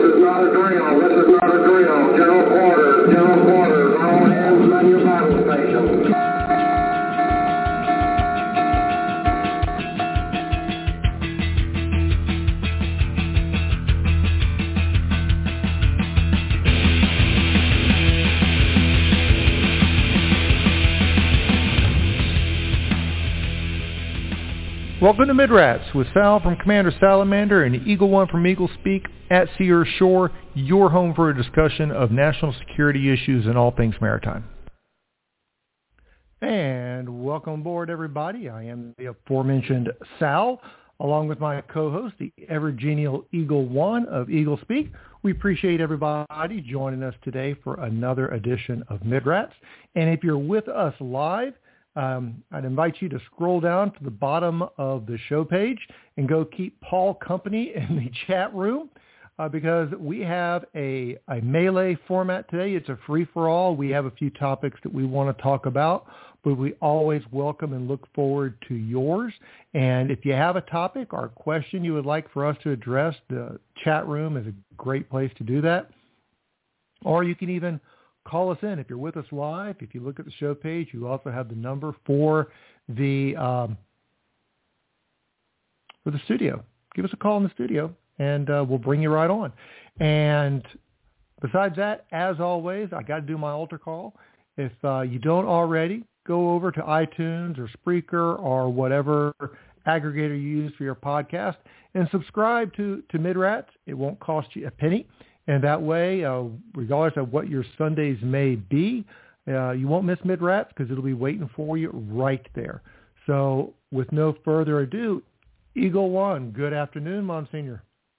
is not a drill. This is not a drill. General quarters, all hands on your battle station. Welcome to Midrats with Sal from Commander Salamander and Eagle One from Eagle Speak at Sea or Shore, your home for a discussion of national security issues and all things maritime. And welcome aboard, everybody. I am the aforementioned Sal, along with my co-host, the ever-genial Eagle One of Eagle Speak. We appreciate everybody joining us today for another edition of Midrats. And if you're with us live, I'd invite you to scroll down to the bottom of the show page and go keep Paul company in the chat room because we have a melee format today. It's a free-for-all. We have a few topics that we want to talk about, but we always welcome and look forward to yours. And if you have a topic or a question you would like for us to address, the chat room is a great place to do that. Or you can even call us in if you're with us live. If you look at the show page, you also have the number for the studio. Give us a call in the studio, and we'll bring you right on. And besides that, as always, I got to do my altar call. If you don't already, go over to iTunes or Spreaker or whatever aggregator you use for your podcast and subscribe to Midrats. It won't cost you a penny. And that way, regardless of what your Sundays may be, you won't miss Midrats because it'll be waiting for you right there. So with no further ado, Eagle One, good afternoon, Monsignor.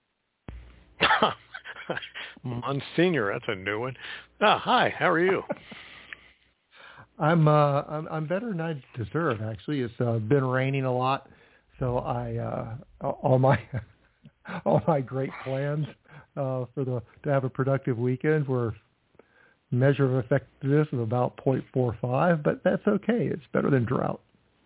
Monsignor, that's a new one. Hi, how are you? I'm better than I deserve, actually. It's been raining a lot, so all my great plans to have a productive weekend were measure of effectiveness of about 0.45, but that's okay. It's better than drought.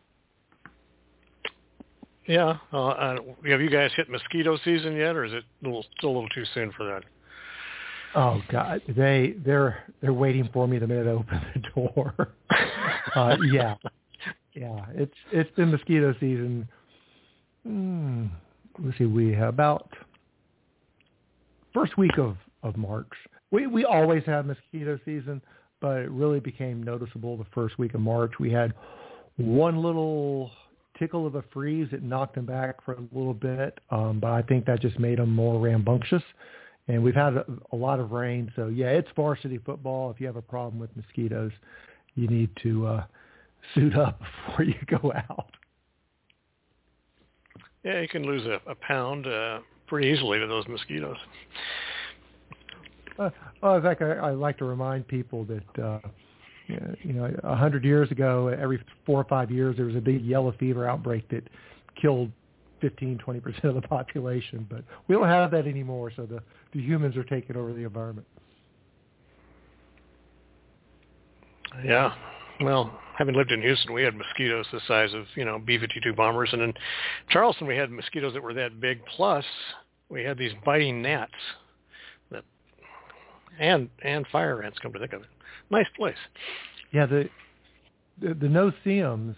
Yeah. Have you guys hit mosquito season yet, or is it still a little too soon for that? Oh God, they're waiting for me the minute I open the door. Yeah. It's been mosquito season. Let's see, we have about first week of March. We always have mosquito season, but it really became noticeable the first week of March. We had one little tickle of a freeze that knocked them back for a little bit, but I think that just made them more rambunctious. And we've had a lot of rain, so yeah, it's varsity football. If you have a problem with mosquitoes, you need to suit up before you go out. Yeah, you can lose a pound pretty easily to those mosquitoes. In fact, I like to remind people that 100 years ago, every 4 or 5 years, there was a big yellow fever outbreak that killed 15-20% of the population. But we don't have that anymore, so the humans are taking over the environment. Yeah. Well, having lived in Houston, we had mosquitoes the size of, B-52 bombers. And in Charleston, we had mosquitoes that were that big. Plus, we had these biting gnats and fire ants, come to think of it. Nice place. Yeah, the no-see-ums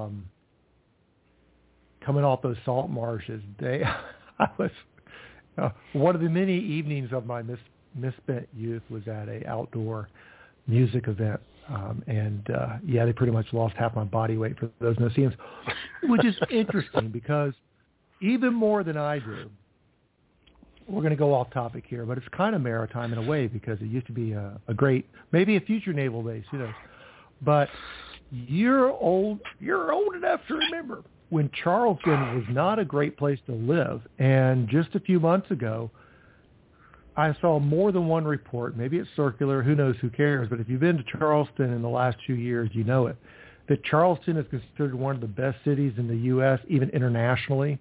coming off those salt marshes, I was one of the many evenings of my misspent youth was at a outdoor music event. They pretty much lost half my body weight for those no-see-ums, which is interesting because even more than I do, we're going to go off topic here, but it's kind of maritime in a way because it used to be a great, maybe a future naval base, who knows. But you're old enough to remember when Charleston was not a great place to live. And just a few months ago, I saw more than one report, maybe it's circular, who knows, who cares, but if you've been to Charleston in the last 2 years, you know it, that Charleston is considered one of the best cities in the U.S., even internationally.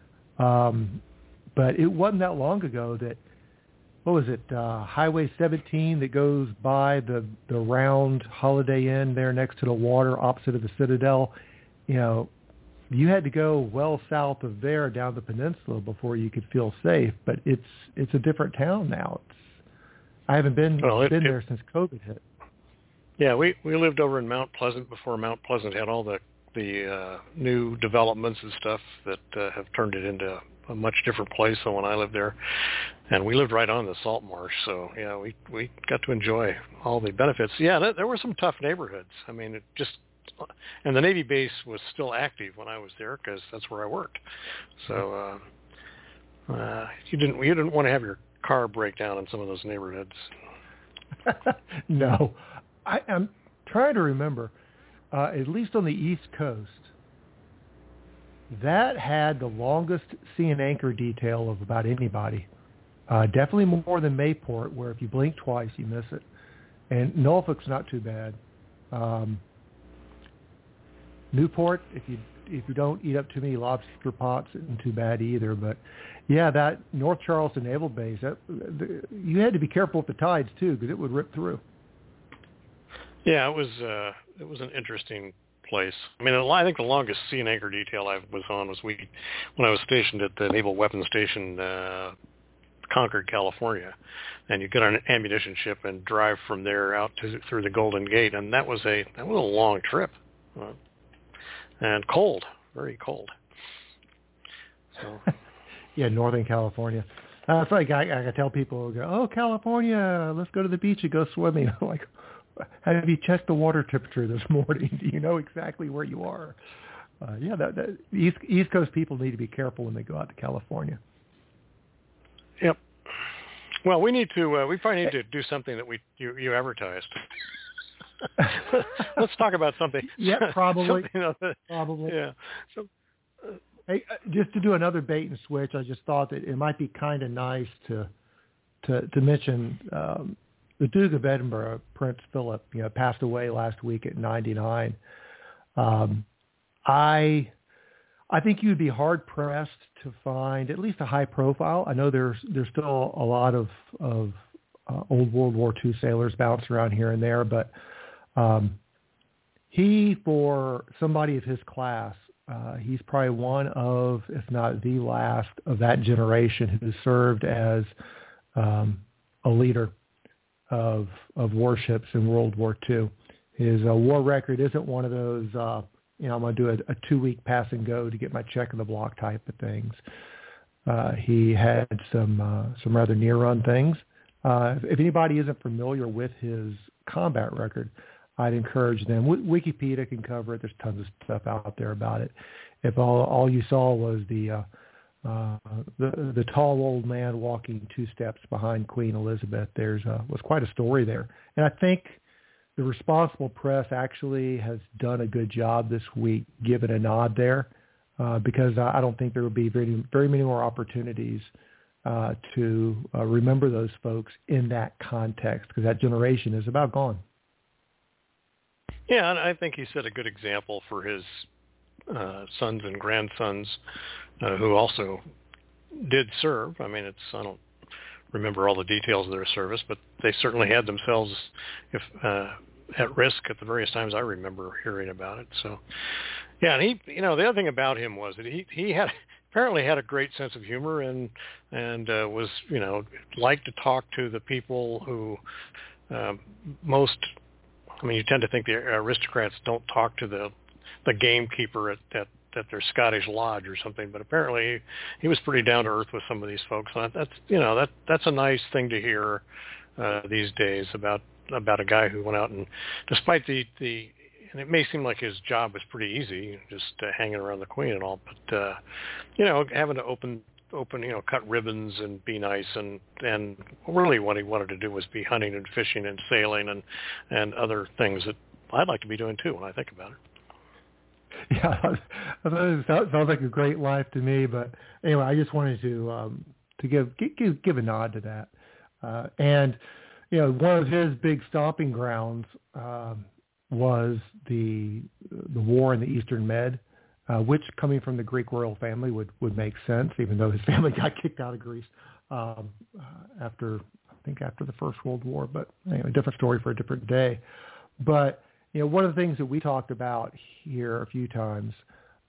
But it wasn't that long ago that, Highway 17 that goes by the round Holiday Inn there next to the water opposite of the Citadel, you had to go well south of there down the peninsula before you could feel safe. But it's a different town now. I haven't been there since COVID hit. Yeah, we lived over in Mount Pleasant before Mount Pleasant had all the new developments and stuff that have turned it into a much different place than when I lived there. And we lived right on the salt marsh, so yeah, we got to enjoy all the benefits. Yeah, there were some tough neighborhoods. I mean, and the Navy base was still active when I was there because that's where I worked. So you didn't want to have your car break down in some of those neighborhoods. No, I'm trying to remember. At least on the East Coast, that had the longest sea and anchor detail of about anybody. Definitely more than Mayport, where if you blink twice, you miss it. And Norfolk's not too bad. Newport, if you don't eat up too many lobster pots, isn't too bad either. But yeah, that North Charleston Naval Base, you had to be careful with the tides too, because it would rip through. Yeah, it was an interesting place. I mean, I think the longest sea and anchor detail I was on was when I was stationed at the Naval Weapons Station, Concord, California, and you get on an ammunition ship and drive from there out through the Golden Gate, and that was a long trip, and cold, very cold. So. Yeah, Northern California. It's like I tell people, go, oh, California, let's go to the beach and go swimming. I'm like, have you checked the water temperature this morning? Do you know exactly where you are? Yeah, that East Coast people need to be careful when they go out to California. Yep. Well, we probably need to do something that you advertised. Let's talk about something. Yeah, probably. Probably. Yeah. So, hey, just to do another bait and switch, I just thought that it might be kind of nice to mention the Duke of Edinburgh, Prince Philip, passed away last week at 99. I think you'd be hard pressed to find at least a high profile. I know there's still a lot of old World War II sailors bounce around here and there, but he, for somebody of his class, he's probably one of, if not the last of that generation who served as a leader of warships in World War II. His war record isn't one of those, I'm going to do a 2-week pass and go to get my check in the block type of things. He had some rather near-run things. If anybody isn't familiar with his combat record, I'd encourage them. Wikipedia can cover it. There's tons of stuff out there about it. If all you saw was the tall old man walking 2 steps behind Queen Elizabeth, was quite a story there. And I think the responsible press actually has done a good job this week giving a nod there, because I don't think there will be very, very many more opportunities to remember those folks in that context, because that generation is about gone. Yeah, and I think he set a good example for his sons and grandsons who also did serve. I mean, I don't remember all the details of their service, but they certainly had themselves at risk at the various times I remember hearing about it. So, yeah, and he, the other thing about him was that he apparently had a great sense of humor and was, liked to talk to the people who you tend to think the aristocrats don't talk to the gamekeeper at their Scottish lodge or something, but apparently he was pretty down to earth with some of these folks. And that's a nice thing to hear these days about a guy who went out and, despite and it may seem like his job was pretty easy, just hanging around the Queen and all, but having to open, cut ribbons and be nice, and really what he wanted to do was be hunting and fishing and sailing and other things that I'd like to be doing too when I think about it. Yeah, it sounds like a great life to me. But anyway, I just wanted to give a nod to that. And one of his big stomping grounds was the war in the Eastern Med, which, coming from the Greek royal family, would make sense, even though his family got kicked out of Greece after the First World War. But anyway, different story for a different day. But one of the things that we talked about here a few times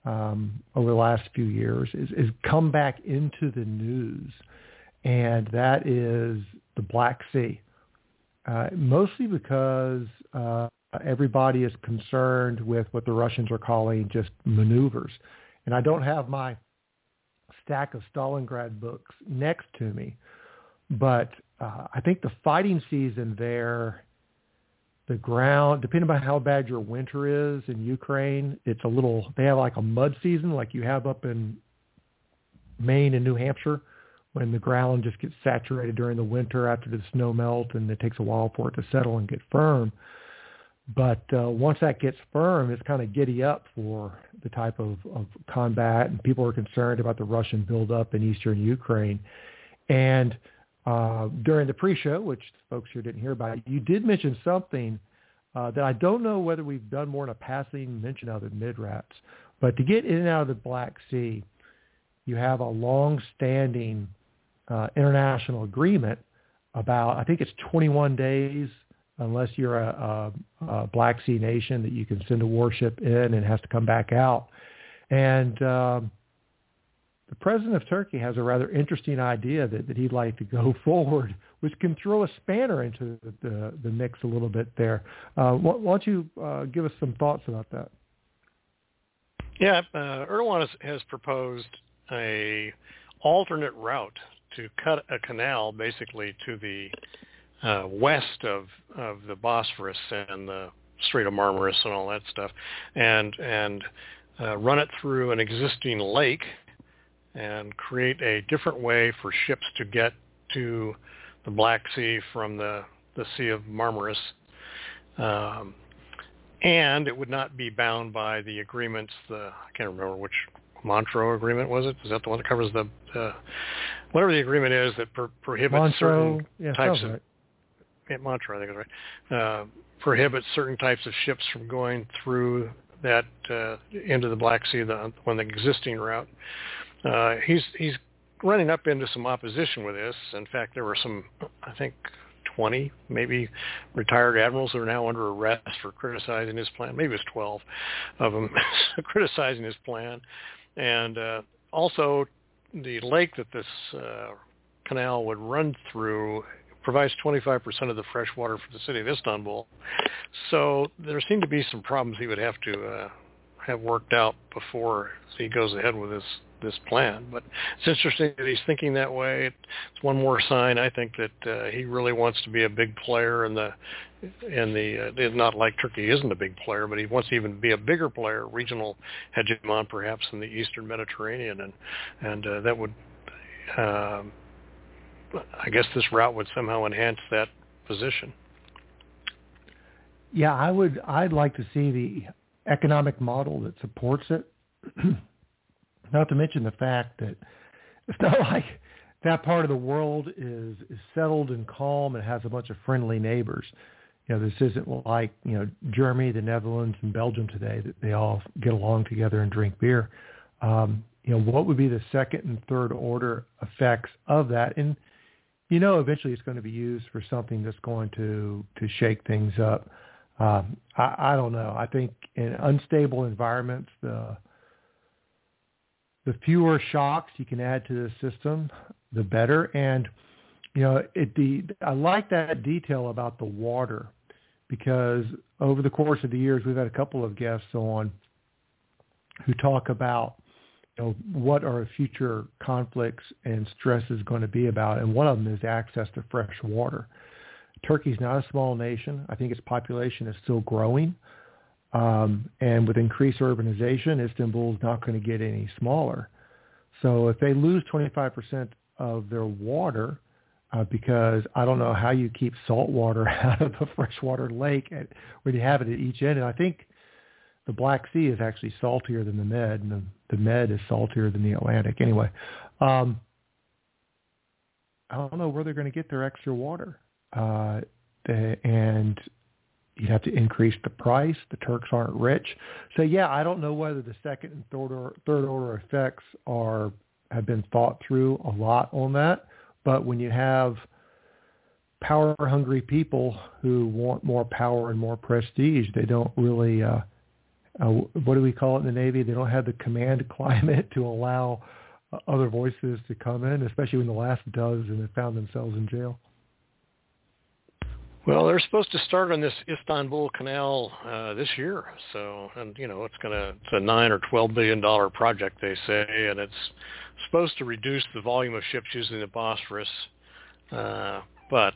over the last few years is come back into the news, and that is the Black Sea. Mostly because everybody is concerned with what the Russians are calling just maneuvers. And I don't have my stack of Stalingrad books next to me, but I think the fighting season there, the ground, depending on how bad your winter is in Ukraine, they have like a mud season like you have up in Maine and New Hampshire, when the ground just gets saturated during the winter after the snow melt, and it takes a while for it to settle and get firm. But once that gets firm, it's kind of giddy up for the type of combat, and people are concerned about the Russian buildup in eastern Ukraine. And during the pre-show, which folks here didn't hear about, you did mention something that I don't know whether we've done more in a passing mention of than MIDRATS. But to get in and out of the Black Sea, you have a long-standing international agreement about, I think it's 21 days, unless you're a Black Sea nation, that you can send a warship in and it has to come back out. And the president of Turkey has a rather interesting idea that he'd like to go forward, which can throw a spanner into the mix a little bit there. Why don't you give us some thoughts about that? Yeah, Erdogan has proposed a alternate route to cut a canal basically to the west of the Bosphorus and the Strait of Marmaris and all that stuff, and run it through an existing lake and create a different way for ships to get to the Black Sea from the Sea of Marmaris. And it would not be bound by the agreements, I can't remember which Montreux agreement was it? Is that the one that covers the whatever the agreement is that prohibits certain types of... Right. Yeah, Montreux, I think is right. Prohibits certain types of ships from going through that into the Black Sea on the existing route. He's running up into some opposition with this. In fact, there were some, I think, 20 maybe retired admirals that are now under arrest for criticizing his plan. Maybe it's 12 of them criticizing his plan. And also the lake that this canal would run through provides 25% of the fresh water for the city of Istanbul. So there seem to be some problems he would have to have worked out before he goes ahead with this plan. But it's interesting that he's thinking that way. It's one more sign, I think, that he really wants to be a big player in the not like Turkey isn't a big player, but he wants to even be a bigger player, regional hegemon perhaps in the Eastern Mediterranean, and that would I guess this route would somehow enhance that position. Yeah, I'd like to see the economic model that supports it. Not to mention the fact that it's not like that part of the world is settled and calm and has a bunch of friendly neighbors. You know, this isn't like, Germany, the Netherlands, and Belgium today, that they all get along together and drink beer. What would be the second and third order effects of that? And, eventually it's going to be used for something that's going to shake things up. I don't know. I think in unstable environments, the fewer shocks you can add to the system, the better. And, I like that detail about the water, because over the course of the years, we've had a couple of guests on who talk about, what our future conflicts and stresses going to be about. And one of them is access to fresh water. Turkey's not a small nation. I think its population is still growing. And with increased urbanization, Istanbul is not going to get any smaller. So if they lose 25% of their water, because I don't know how you keep salt water out of a freshwater lake when you have it at each end. And I think the Black Sea is actually saltier than the Med, and the Med is saltier than the Atlantic. Anyway, I don't know where they're going to get their extra water. And you'd have to increase the price. The Turks aren't rich. So, yeah, I don't know whether the second and third order effects have been thought through a lot on that. But when you have power-hungry people who want more power and more prestige, they don't really what do we call it in the Navy? They don't have the command climate to allow other voices to come in, especially when the last dozen have found themselves in jail. Well, they're supposed to start on this Istanbul Canal this year, so it's a $9 or $12 billion project, they say, and it's supposed to reduce the volume of ships using the Bosphorus, but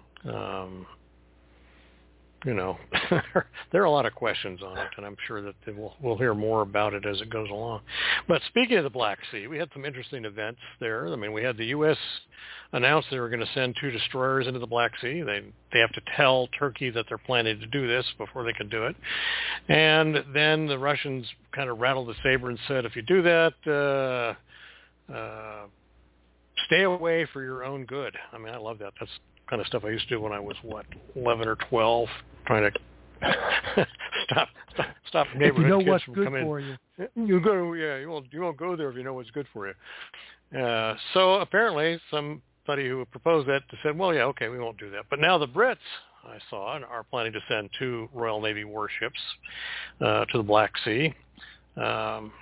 there are a lot of questions on it, and I'm sure that we'll hear more about it as it goes along. But speaking of the Black Sea, we had some interesting events there. I mean, we had the U.S. announce they were going to send 2 destroyers into the Black Sea. They have to tell Turkey that they're planning to do this before they can do it. And then the Russians kind of rattled the saber and said, if you do that, stay away for your own good. I mean, I love that. That's kind of stuff I used to do when I was 11 or 12, trying to stop neighborhood kids from coming in. For you. You won't go there if you know what's good for you. So apparently somebody who proposed that said, well, yeah, okay, we won't do that. But now the Brits, I saw, are planning to send 2 Royal Navy warships to the Black Sea. And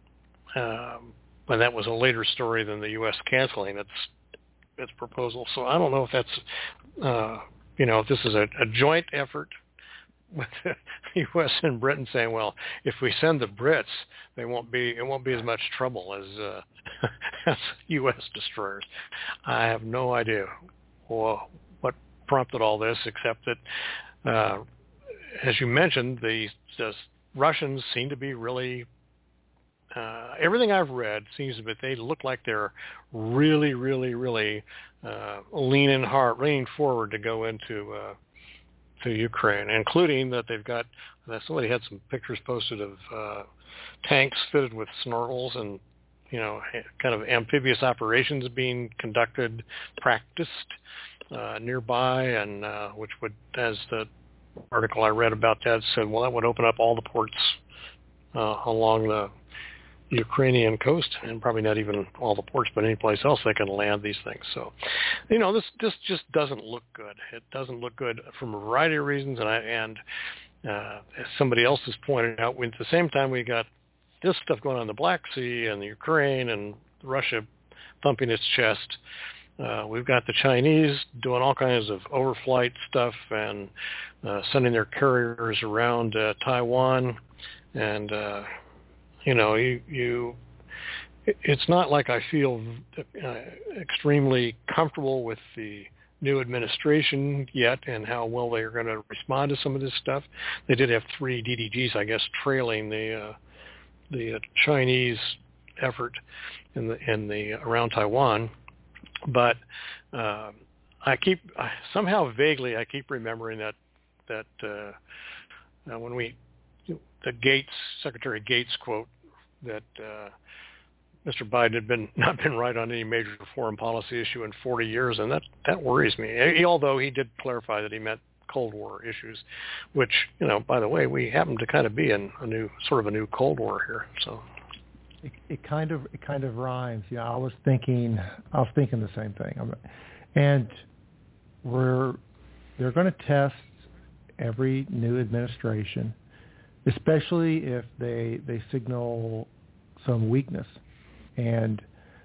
that was a later story than the U.S. canceling its proposal. So I don't know if that's, if this is a joint effort with the U.S. and Britain saying, well, if we send the Brits, it won't be as much trouble as U.S. destroyers. I have no idea what prompted all this, except that, as you mentioned, the Russians seem to be really. Everything I've read seems that they look like they're really, really, really leaning forward to go into to Ukraine, including that they've got. Somebody had some pictures posted of tanks fitted with snorkels and kind of amphibious operations being practiced nearby, and which would, as the article I read about that said, well, that would open up all the ports along the Ukrainian coast, and probably not even all the ports, but any place else they can land these things. So, this just doesn't look good. It doesn't look good from a variety of reasons, and as somebody else has pointed out, at the same time we got this stuff going on in the Black Sea and the Ukraine and Russia thumping its chest. We've got the Chinese doing all kinds of overflight stuff and sending their carriers around Taiwan, and it's not like I feel extremely comfortable with the new administration yet and how well they are going to respond to some of this stuff. They did have 3 DDGs, I guess, trailing the Chinese effort in the around Taiwan, but I keep remembering that when Secretary Gates quote that Mr. Biden had not been right on any major foreign policy issue in 40 years, and that worries me. Although he did clarify that he meant Cold War issues, which by the way, we happen to kind of be in a new Cold War here. So it kind of rhymes. Yeah, I was thinking the same thing, and they're going to test every new administration, especially if they signal some weakness, and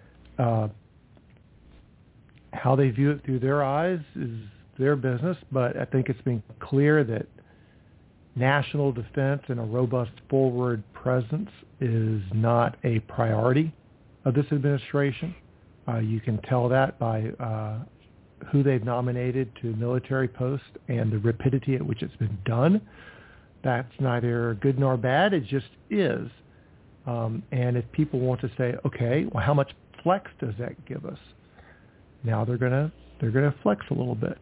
how they view it through their eyes is their business. But I think it's been clear that national defense and a robust forward presence is not a priority of this administration. You can tell that by who they've nominated to military posts and the rapidity at which it's been done. That's neither good nor bad. It just is. And if people want to say, okay, well, how much flex does that give us? Now they're gonna flex a little bit.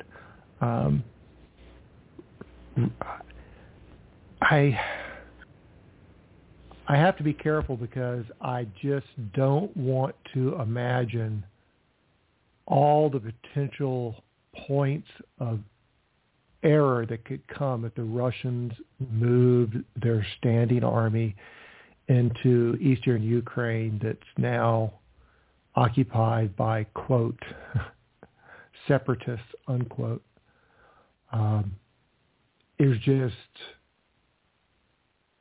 I have to be careful because I just don't want to imagine all the potential points of error that could come if the Russians moved their standing army into eastern Ukraine that's now occupied by, quote, separatists, unquote.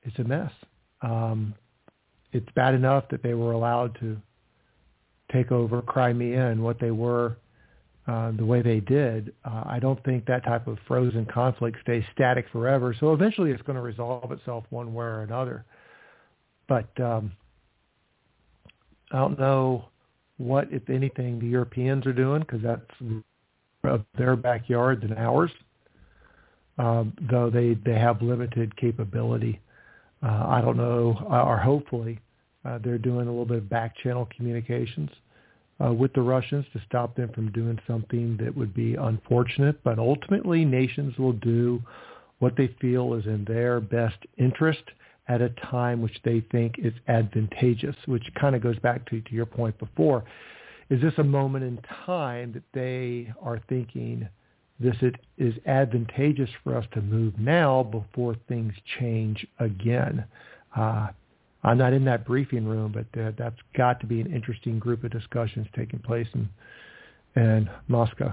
it's a mess. It's bad enough that they were allowed to take over Crimea and what they were the way they did. I don't think that type of frozen conflict stays static forever. So eventually it's going to resolve itself one way or another. But I don't know what, if anything, the Europeans are doing, because that's of their backyard than ours, though they have limited capability. I don't know, or hopefully they're doing a little bit of back-channel communications with the Russians to stop them from doing something that would be unfortunate. But ultimately, nations will do what they feel is in their best interest at a time which they think is advantageous, which kind of goes back to your point before. Is this a moment in time that they are thinking this is advantageous for us to move now before things change again? I'm not in that briefing room, but that's got to be an interesting group of discussions taking place in Moscow.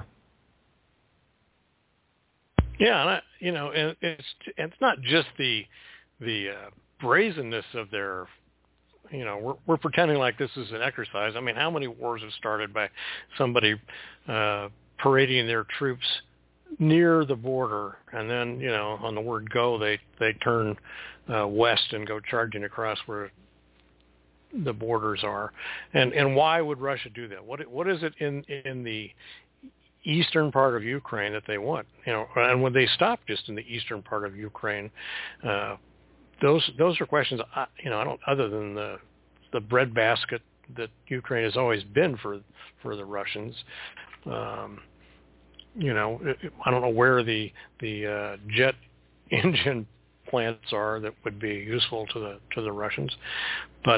Yeah, and it's not just the brazenness of their, we're pretending like this is an exercise. I mean, how many wars have started by somebody parading their troops near the border, and then, on the word go, they turn west and go charging across where the borders are. And why would Russia do that? What is it in the eastern part of Ukraine that they want? And when they stop just in the eastern part of Ukraine, those are questions I don't, other than the breadbasket that Ukraine has always been for the Russians. I don't know where the jet engine plants are that would be useful to the Russians, but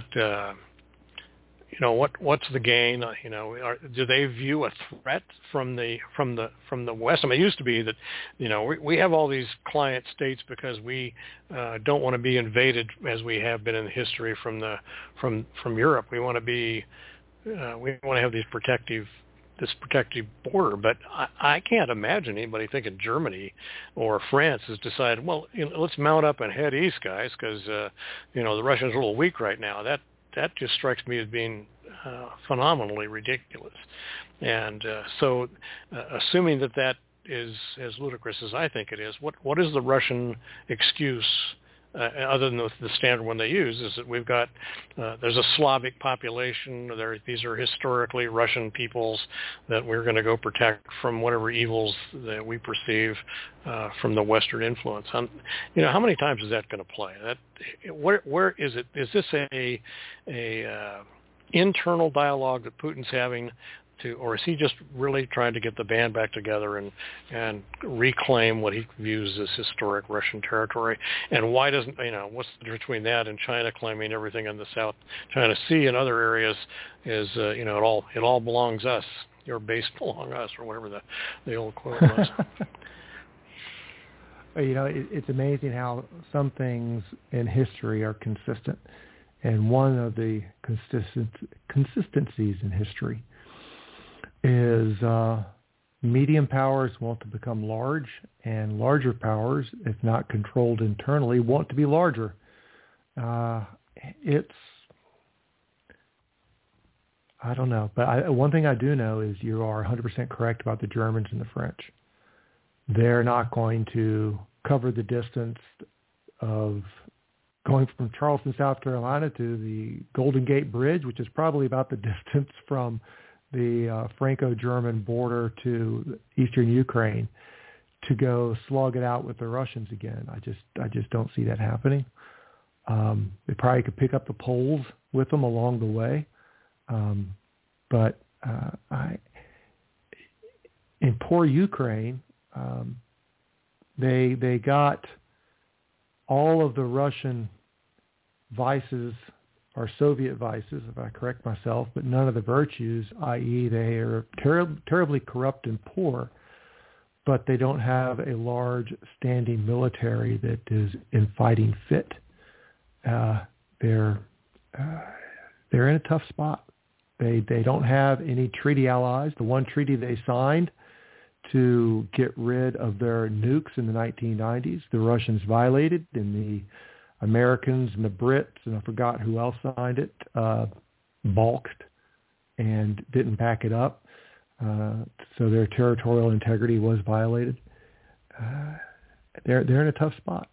what's the gain? Do they view a threat from the West? I mean, it used to be that we have all these client states because we don't want to be invaded as we have been in history from Europe. We want to have this protective border, but I can't imagine anybody thinking Germany or France has decided, well, let's mount up and head east, guys, because the Russians are a little weak right now. That just strikes me as being phenomenally ridiculous. And so assuming that is as ludicrous as I think it is, what is the Russian excuse, other than the standard one they use, is that we've got, there's a Slavic population, these are historically Russian peoples that we're going to go protect from whatever evils that we perceive from the Western influence. How many times is that going to play? Where is it? Is this a internal dialogue that Putin's having or is he just really trying to get the band back together and reclaim what he views as historic Russian territory? And why doesn't, what's the difference between that and China claiming everything in the South China Sea and other areas is, it all belongs us. Your base belong us, or whatever the old quote was. It's amazing how some things in history are consistent. And one of the consistencies in history is medium powers want to become large, and larger powers, if not controlled internally, want to be larger. I don't know. But one thing I do know is you are 100% correct about the Germans and the French. They're not going to cover the distance of going from Charleston, South Carolina to the Golden Gate Bridge, which is probably about the distance from the Franco-German border to eastern Ukraine, to go slug it out with the Russians again. I just don't see that happening. They probably could pick up the Poles with them along the way. But in poor Ukraine, they got all of the Russian vices, or Soviet vices, if I correct myself, but none of the virtues, i.e. they are terribly corrupt and poor, but they don't have a large standing military that is in fighting fit. They're in a tough spot. They don't have any treaty allies. The one treaty they signed to get rid of their nukes in the 1990s, the Russians violated in the Americans and the Brits, and I forgot who else signed it, balked and didn't back it up. So their territorial integrity was violated. They're in a tough spot.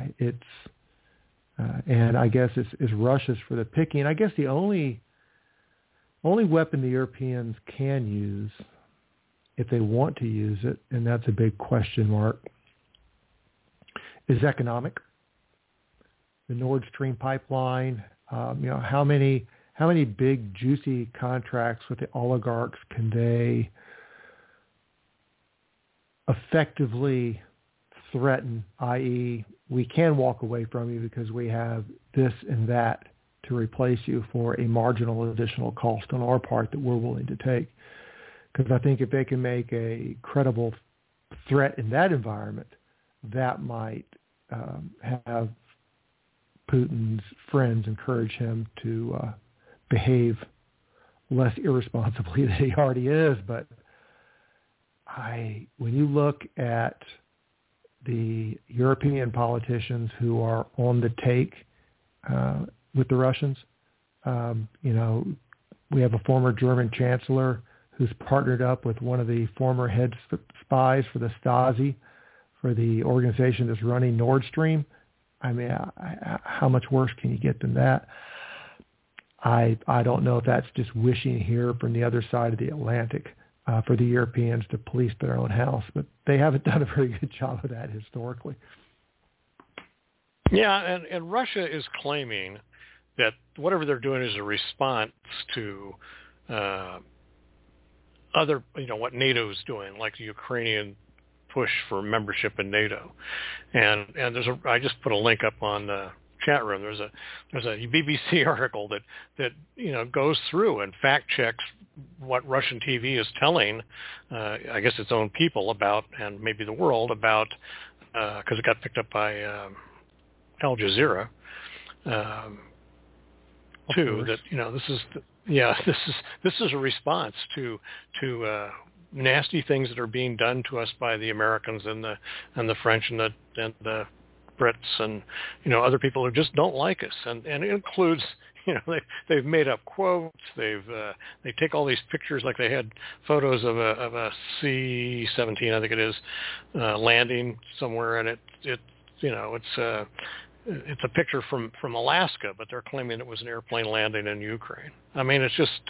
And I guess it's Russia's for the picking. I guess the only weapon the Europeans can use, if they want to use it, and that's a big question mark, is economic. The Nord Stream pipeline, how many big juicy contracts with the oligarchs can they effectively threaten, i.e., we can walk away from you because we have this and that to replace you for a marginal additional cost on our part that we're willing to take. Because I think if they can make a credible threat in that environment, that might have Putin's friends encourage him to behave less irresponsibly than he already is. But when you look at the European politicians who are on the take with the Russians, we have a former German chancellor who's partnered up with one of the former head spies for the Stasi, for the organization that's running Nord Stream. I mean, how much worse can you get than that? I don't know if that's just wishing here from the other side of the Atlantic for the Europeans to police their own house, but they haven't done a very good job of that historically. Yeah, and Russia is claiming that whatever they're doing is a response to other, what NATO's doing, like the Ukrainian push for membership in NATO. And I just put a link up on the chat room. There's a BBC article that goes through and fact checks what Russian TV is telling, I guess its own people about, and maybe the world about, because it got picked up by Al Jazeera, too. That this is a response to nasty things that are being done to us by the Americans and the French and the Brits and other people who just don't like us, and it includes they've made up quotes, they take all these pictures, like they had photos of a C-17, I think it is, landing somewhere, and it's a picture from Alaska, but they're claiming it was an airplane landing in Ukraine. I mean, it's just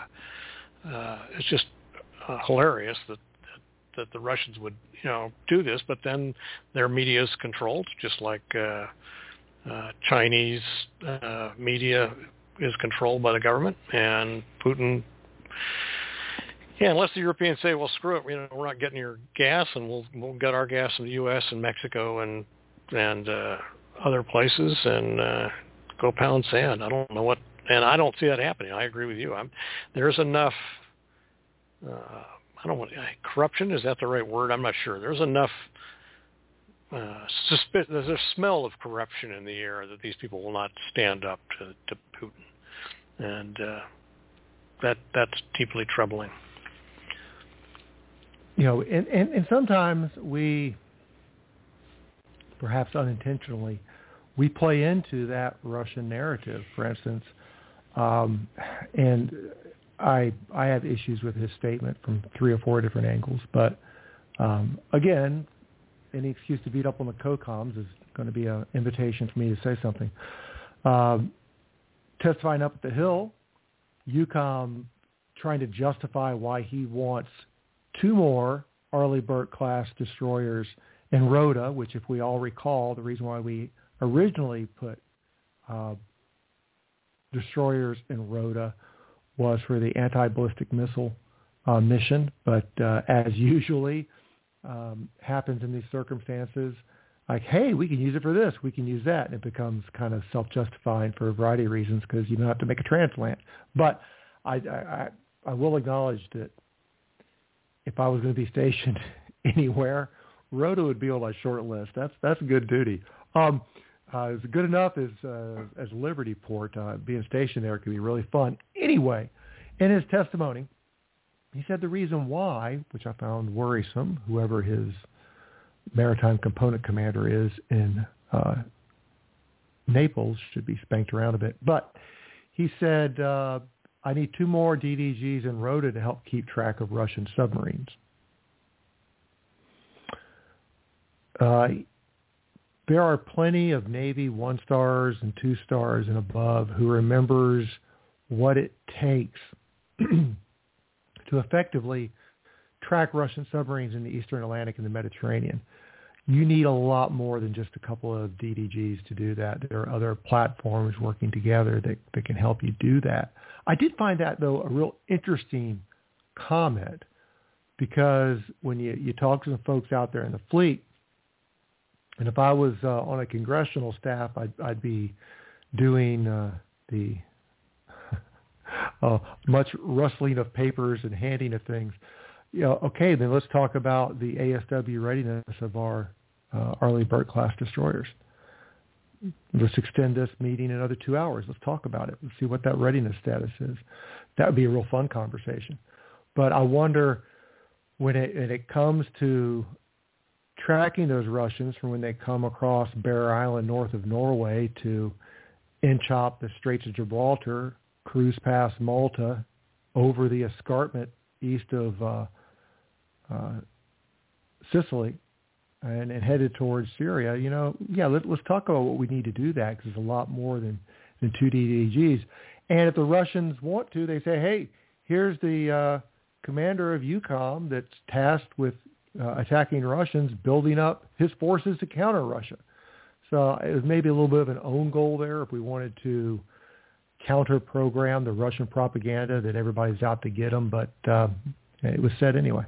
hilarious that the Russians would do this, but then their media is controlled, just like Chinese media is controlled by the government, and Putin. Yeah, unless the Europeans say, well, screw it, we're not getting your gas, and we'll get our gas in the U.S. and Mexico and other places, and go pound sand. I don't know what, and I don't see that happening. I agree with you. There's enough. Corruption, is that the right word? I'm not sure. There's enough there's a smell of corruption in the air that these people will not stand up to Putin, and that's deeply troubling. And sometimes we, perhaps unintentionally, we play into that Russian narrative. For instance, and I have issues with his statement from 3 or 4 different angles, but again, any excuse to beat up on the COCOMs is going to be an invitation for me to say something. Testifying up at the Hill, EUCOM trying to justify why he wants 2 more Arleigh Burke-class destroyers in Rhoda, which, if we all recall, the reason why we originally put destroyers in Rhoda was for the anti-ballistic missile mission, but as usually happens in these circumstances, like, hey, we can use it for this, we can use that, and it becomes kind of self-justifying for a variety of reasons because you don't have to make a transplant. But I will acknowledge that if I was going to be stationed anywhere, Rhoda would be on my short list. That's good duty. As good enough as Libertyport, being stationed there could be really fun. Anyway, in his testimony, he said the reason why, which I found worrisome, whoever his maritime component commander is in Naples should be spanked around a bit. But he said, I need 2 more DDGs in Rota to help keep track of Russian submarines. There are plenty of Navy 1-stars and 2-stars and above who remembers what it takes to effectively track Russian submarines in the Eastern Atlantic and the Mediterranean. You need a lot more than just a couple of DDGs to do that. There are other platforms working together that can help you do that. I did find that, though, a real interesting comment, because when you talk to the folks out there in the fleet, and if I was on a congressional staff, I'd be doing the much rustling of papers and handing of things. Okay, then let's talk about the ASW readiness of our Arleigh Burke-class destroyers. Let's extend this meeting another 2 hours. Let's talk about it. Let's see what that readiness status is. That would be a real fun conversation. But I wonder, when it comes to tracking those Russians from when they come across Bear Island north of Norway to inch-hop the Straits of Gibraltar, cruise past Malta, over the escarpment east of Sicily, and headed towards Syria, let's talk about what we need to do that, because it's a lot more than 2 DDGs. And if the Russians want to, they say, hey, here's the commander of EUCOM that's tasked with attacking Russians, building up his forces to counter Russia. So it was maybe a little bit of an own goal there if we wanted to counter-program the Russian propaganda that everybody's out to get them, but it was said anyway.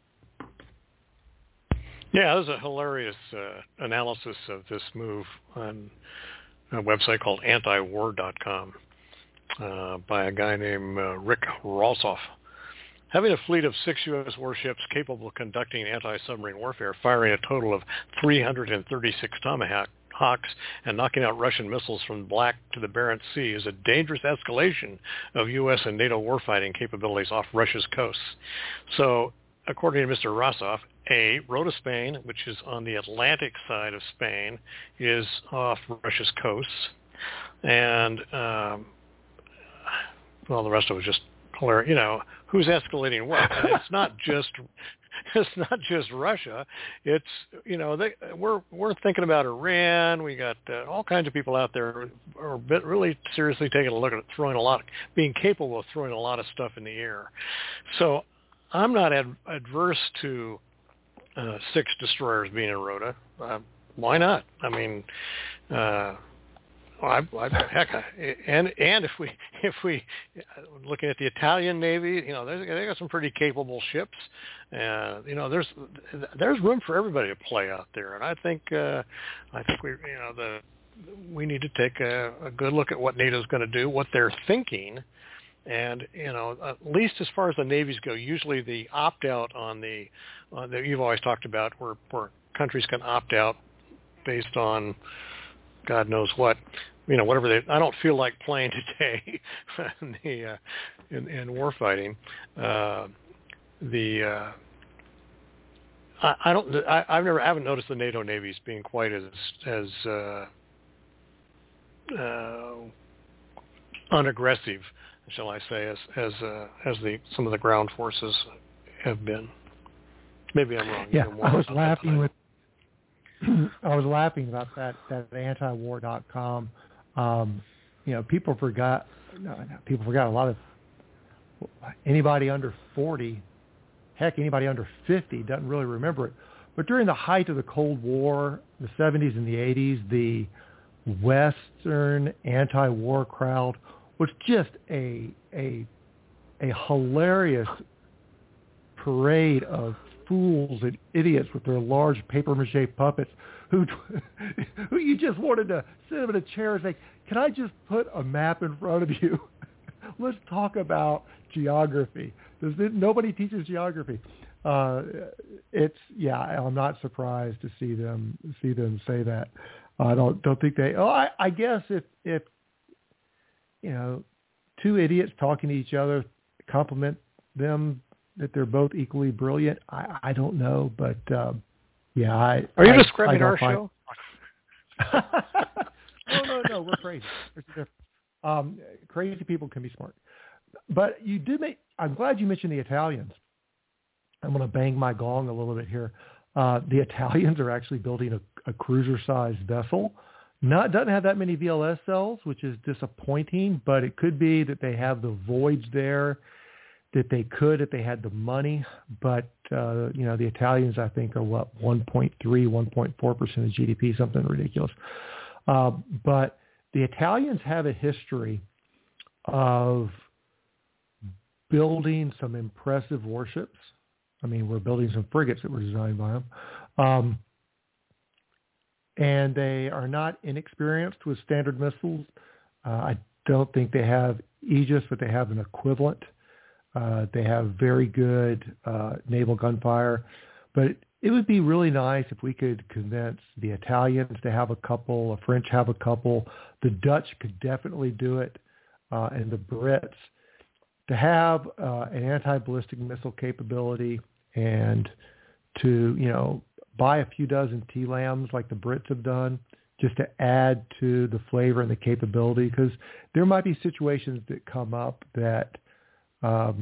Yeah, there's a hilarious analysis of this move on a website called antiwar.com by a guy named Rick Rossoff. Having a fleet of 6 U.S. warships capable of conducting anti-submarine warfare, firing a total of 336 Tomahawks, and knocking out Russian missiles from the Black to the Barents Sea is a dangerous escalation of U.S. and NATO warfighting capabilities off Russia's coasts. So, according to Mr. Rossoff, Rota, Spain, which is on the Atlantic side of Spain, is off Russia's coasts. And, the rest of it was just hilarious. Who's escalating what? And it's not just Russia. It's we're thinking about Iran. We got all kinds of people out there who are really seriously taking a look at being capable of throwing a lot of stuff in the air. So I'm not adverse to 6 destroyers being in Rota. Why not? I mean, and if we looking at the Italian Navy, they got some pretty capable ships. There's room for everybody to play out there, and I think we need to take a good look at what NATO's going to do, what they're thinking. And, at least as far as the navies go, usually the opt-out that you've always talked about, where countries can opt out based on God knows what, whatever I don't feel like playing today in war fighting. I haven't noticed the NATO navies being quite as unaggressive, shall I say, as some of the ground forces have been. Maybe I'm wrong. Yeah, I was laughing about that antiwar.com. People forgot a lot of anybody under 40, heck, anybody under 50 doesn't really remember it. But during the height of the Cold War, the 70s and the 80s, the Western anti-war crowd was just a hilarious parade of fools and idiots with their large papier-mâché puppets who you just wanted to sit them in a chair and say, can I just put a map in front of you? Let's talk about geography. Nobody teaches geography. I'm not surprised to see them say that. I don't think they. I guess if 2 idiots talking to each other compliment them that they're both equally brilliant. I don't know, but are you describing our show? No. no, we're crazy. There's a difference. Crazy people can be smart. But I'm glad you mentioned the Italians. I'm going to bang my gong a little bit here. The Italians are actually building a cruiser-sized vessel. Doesn't have that many VLS cells, which is disappointing, but it could be that they have the voids there that they could if they had the money. But, the Italians, I think, are 1.3, 1.4% of GDP, something ridiculous. But the Italians have a history of building some impressive warships. I mean, we're building some frigates that were designed by them. And they are not inexperienced with standard missiles. I don't think they have Aegis, but they have an equivalent. They have very good naval gunfire. But it would be really nice if we could convince the Italians to have a couple, the French have a couple, the Dutch could definitely do it, and the Brits to have an anti-ballistic missile capability and to, buy a few dozen TLAMs like the Brits have done just to add to the flavor and the capability, because there might be situations that come up that the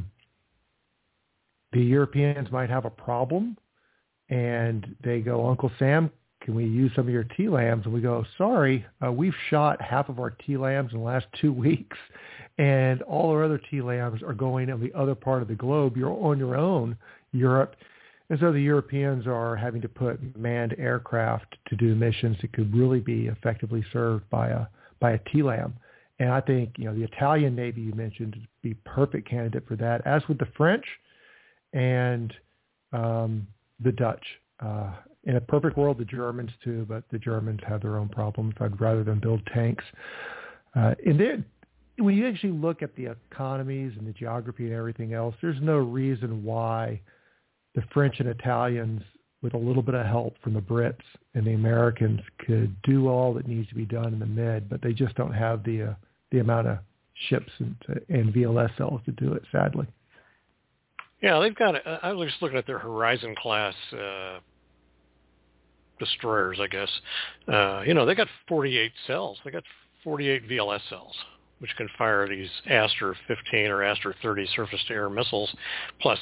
Europeans might have a problem and they go, Uncle Sam, can we use some of your TLAMs? And we go, sorry, we've shot half of our TLAMs in the last 2 weeks and all our other TLAMs are going on the other part of the globe. You're on your own, Europe. And so the Europeans are having to put manned aircraft to do missions that could really be effectively served by a TLAM. And I think, the Italian Navy you mentioned would be perfect candidate for that, as would the French and the Dutch. In a perfect world, the Germans too, but the Germans have their own problems. I'd rather them build tanks. And then when you actually look at the economies and the geography and everything else, there's no reason why the French and Italians, with a little bit of help from the Brits and the Americans, could do all that needs to be done in the Mid, but they just don't have the amount of ships and VLS cells to do it, sadly. Yeah, they've got, I was just looking at their Horizon class destroyers, I guess. They got 48 cells. They got 48 VLS cells, which can fire these Aster 15 or Aster 30 surface-to-air missiles, plus,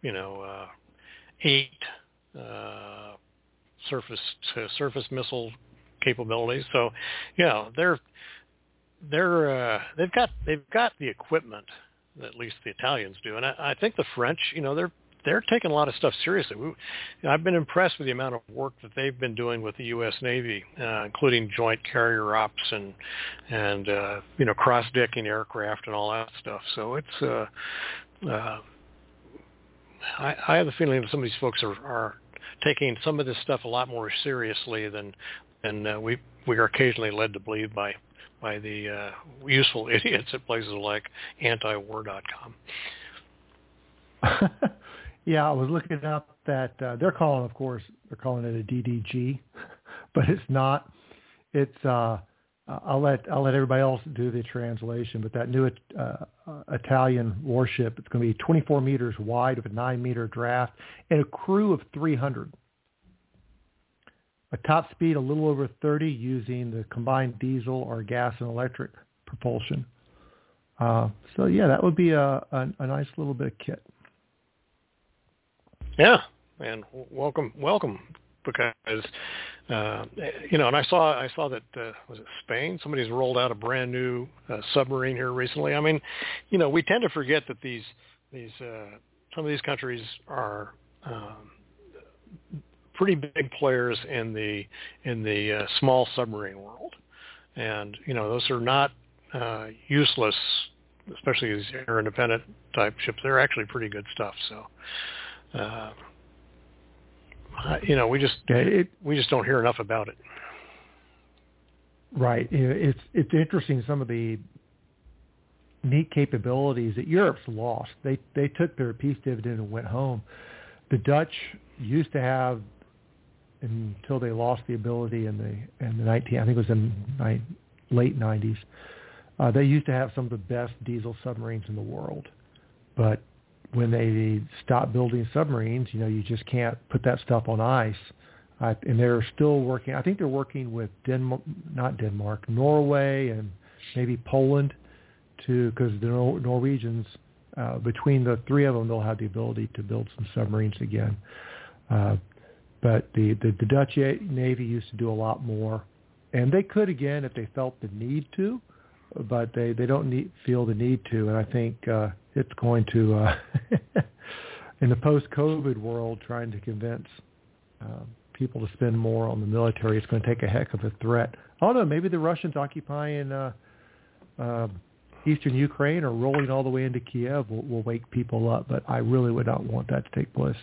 8 surface-to-surface missile capabilities. So, they've got the equipment that at least the Italians do, and I think the French, they're taking a lot of stuff seriously. I've been impressed with the amount of work that they've been doing with the U.S. Navy, including joint carrier ops and cross-decking aircraft and all that stuff. So it's I have the feeling that some of these folks are taking some of this stuff a lot more seriously than we are occasionally led to believe by the useful idiots at places like antiwar.com. Yeah, I was looking up that they're calling it a DDG, but it's not. It's I'll let everybody else do the translation, but that new Italian warship, it's going to be 24 meters wide with a 9-meter draft and a crew of 300. A top speed a little over 30 using the combined diesel or gas and electric propulsion. That would be a nice little bit of kit. Yeah, and welcome, because and I saw that was it Spain? Somebody's rolled out a brand new submarine here recently. I mean, we tend to forget that these some of these countries are pretty big players in the small submarine world, and those are not useless, especially these air independent type ships. They're actually pretty good stuff. So. We just don't hear enough about it. Right. It's interesting, some of the neat capabilities that Europe's lost. They took their peace dividend and went home. The Dutch used to have, until they lost the ability in the late 90s. They used to have some of the best diesel submarines in the world, but when they stopped building submarines, you just can't put that stuff on ice. And they're still working. I think they're working with Norway, and maybe Poland, because the Norwegians, between the three of them, they'll have the ability to build some submarines again. But the Dutch Navy used to do a lot more, and they could again if they felt the need to, but they don't feel the need to. And I think it's going to, in the post-COVID world, trying to convince people to spend more on the military, it's going to take a heck of a threat. I don't know, maybe the Russians occupying eastern Ukraine or rolling all the way into Kiev will wake people up, but I really would not want that to take place.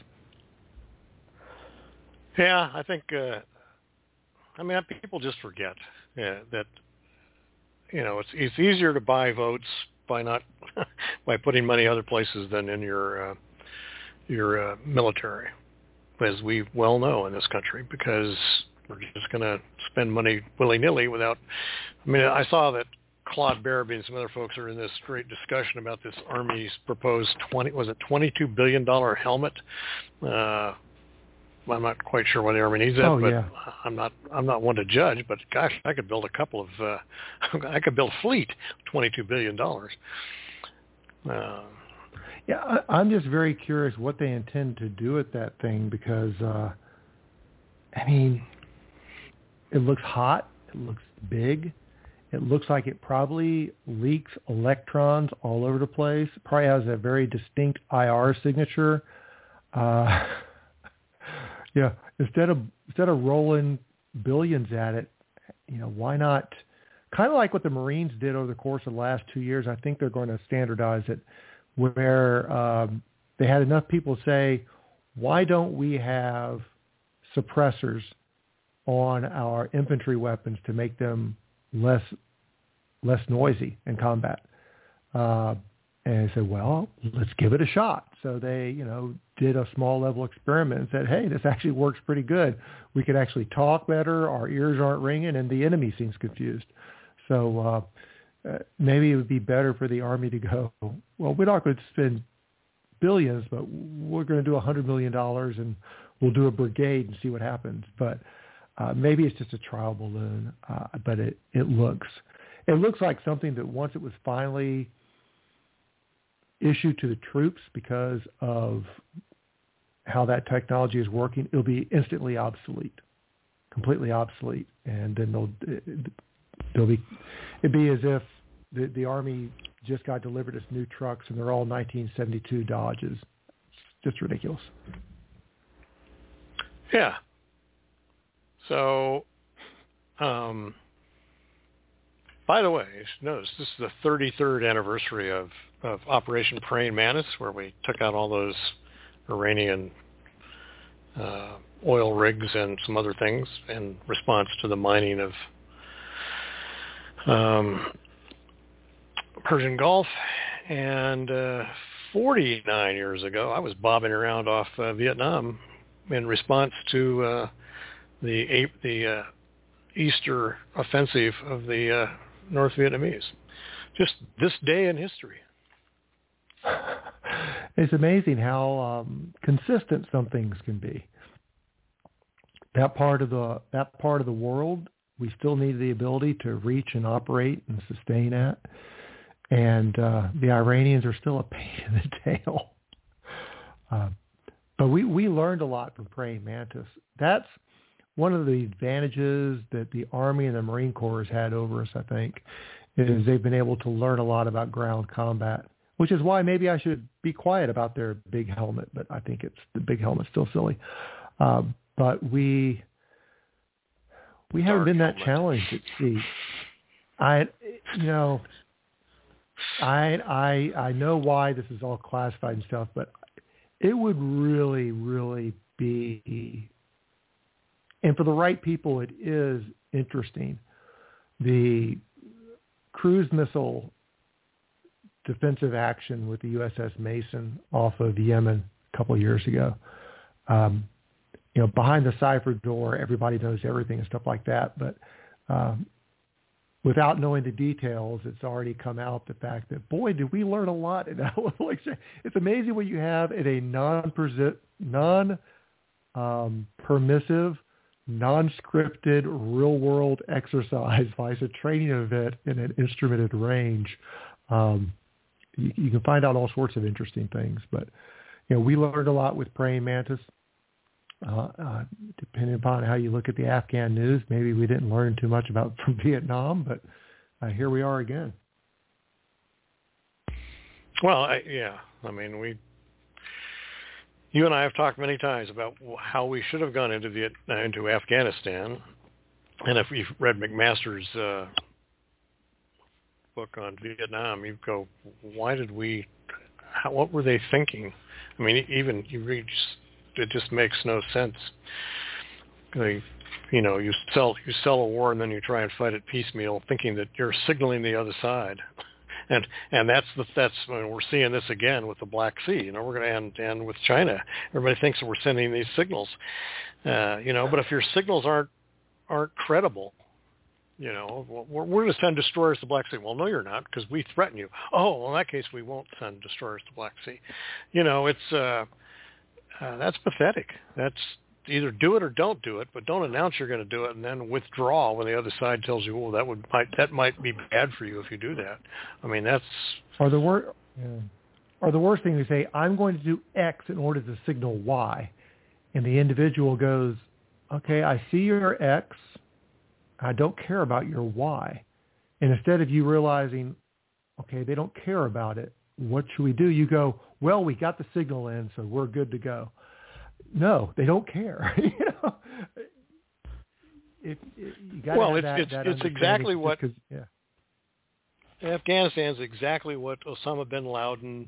Yeah, I think, people just forget that, it's easier to buy votes by putting money other places than in your military, as we well know in this country, because we're just going to spend money willy-nilly without, I saw that Claude Barabee and some other folks are in this great discussion about this Army's proposed $22 billion helmet. I'm not quite sure why the Army needs that, but yeah. I'm not one to judge. But gosh, I could build I could build a fleet, $22 billion. Yeah, I'm just very curious what they intend to do with that thing, because it looks hot, it looks big, it looks like it probably leaks electrons all over the place. It probably has a very distinct IR signature. Yeah, instead of rolling billions at it, why not? Kind of like what the Marines did over the course of the last 2 years. I think they're going to standardize it, where they had enough people say, why don't we have suppressors on our infantry weapons to make them less noisy in combat? And they said, well, let's give it a shot. So they, did a small level experiment and said, hey, this actually works pretty good. We could actually talk better. Our ears aren't ringing, and the enemy seems confused. So maybe it would be better for the Army to go, well, we're not going to spend billions, but we're going to do $100 million, and we'll do a brigade and see what happens. But maybe it's just a trial balloon. But it looks like something that once it was finally issued to the troops, because of how that technology is working, it'll be instantly obsolete, completely obsolete, and then it'd be as if the Army just got delivered its new trucks and they're all 1972 Dodges. It's just ridiculous. Yeah. So, by the way, notice this is the 33rd anniversary of Operation Praying Mantis, where we took out all those Iranian oil rigs and some other things in response to the mining of Persian Gulf. And 49 years ago, I was bobbing around off Vietnam in response to the Easter offensive of the North Vietnamese. Just this day in history. It's amazing how consistent some things can be. That part of the world, we still need the ability to reach and operate and sustain at. And the Iranians are still a pain in the tail. But we learned a lot from Praying Mantis. That's one of the advantages that the Army and the Marine Corps has had over us, I think, is they've been able to learn a lot about ground combat, which is why maybe I should be quiet about their big helmet, but I think the big helmet's still silly. But we haven't been that challenged at sea. I know why this is all classified and stuff, but it would really, really be, and for the right people, it is interesting. The cruise missile defensive action with the USS Mason off of Yemen a couple of years ago. Behind the cipher door, everybody knows everything and stuff like that. But without knowing the details, it's already come out the fact that, boy, did we learn a lot. It's amazing what you have in a non-permissive non-scripted, real-world exercise, it's a training event in an instrumented range. You can find out all sorts of interesting things. But, we learned a lot with praying mantis. Depending upon how you look at the Afghan news, maybe we didn't learn too much from Vietnam, but here we are again. Well, you and I have talked many times about how we should have gone into Afghanistan, and if you've read McMaster's book on Vietnam, you go, what were they thinking? I mean, even you read, it just makes no sense. You sell a war and then you try and fight it piecemeal, thinking that you're signaling the other side. And that's we're seeing this again with the Black Sea. We're going to end with China. Everybody thinks that we're sending these signals, but if your signals aren't credible, we're going to send destroyers to the Black Sea. Well, no, you're not, because we threaten you. Oh, well, in that case, we won't send destroyers to the Black Sea. It's that's pathetic. That's either do it or don't do it, but don't announce you're going to do it and then withdraw when the other side tells you, well, that might be bad for you if you do that. I mean, that's... Or the worst thing, they say, I'm going to do X in order to signal Y. And the individual goes, okay, I see your X. I don't care about your Y. And instead of you realizing, okay, they don't care about it, what should we do? You go, well, we got the signal in, so we're good to go. No, they don't care. You got to have that it's exactly what yeah. Afghanistan's exactly what Osama bin Laden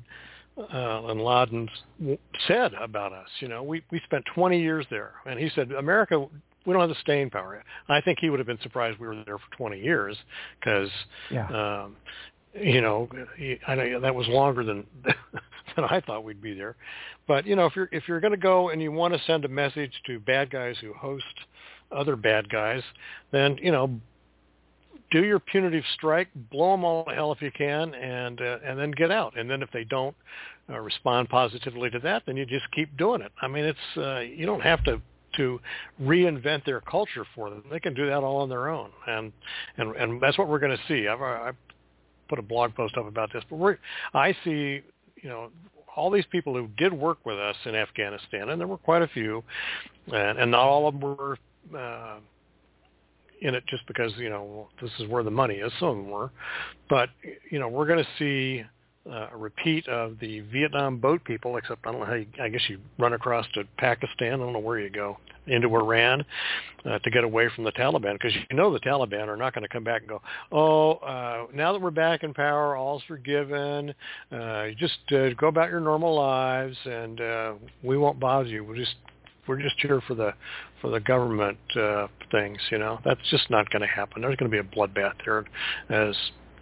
said about us. We spent 20 years there, and he said, America, we don't have the staying power. I think he would have been surprised we were there for 20 years because, I know that was longer than I thought we'd be there. But if you're going to go and you want to send a message to bad guys who host other bad guys, then do your punitive strike, blow them all to hell if you can, and then get out. And then if they don't respond positively to that, then you just keep doing it. I mean, it's you don't have to reinvent their culture for them. They can do that all on their own, and that's what we're going to see. I put a blog post up about this, but I see all these people who did work with us in Afghanistan, and there were quite a few, and not all of them were in it just because this is where the money is. Some of them were, but we're going to see a repeat of the Vietnam boat people, except I don't know how I guess you run across to Pakistan. I don't know where you go, into Iran to get away from the Taliban, because the Taliban are not going to come back and go, now that we're back in power, all's forgiven. Just go about your normal lives, and we won't bother you. We're just here for the government things. That's just not going to happen. There's going to be a bloodbath there, as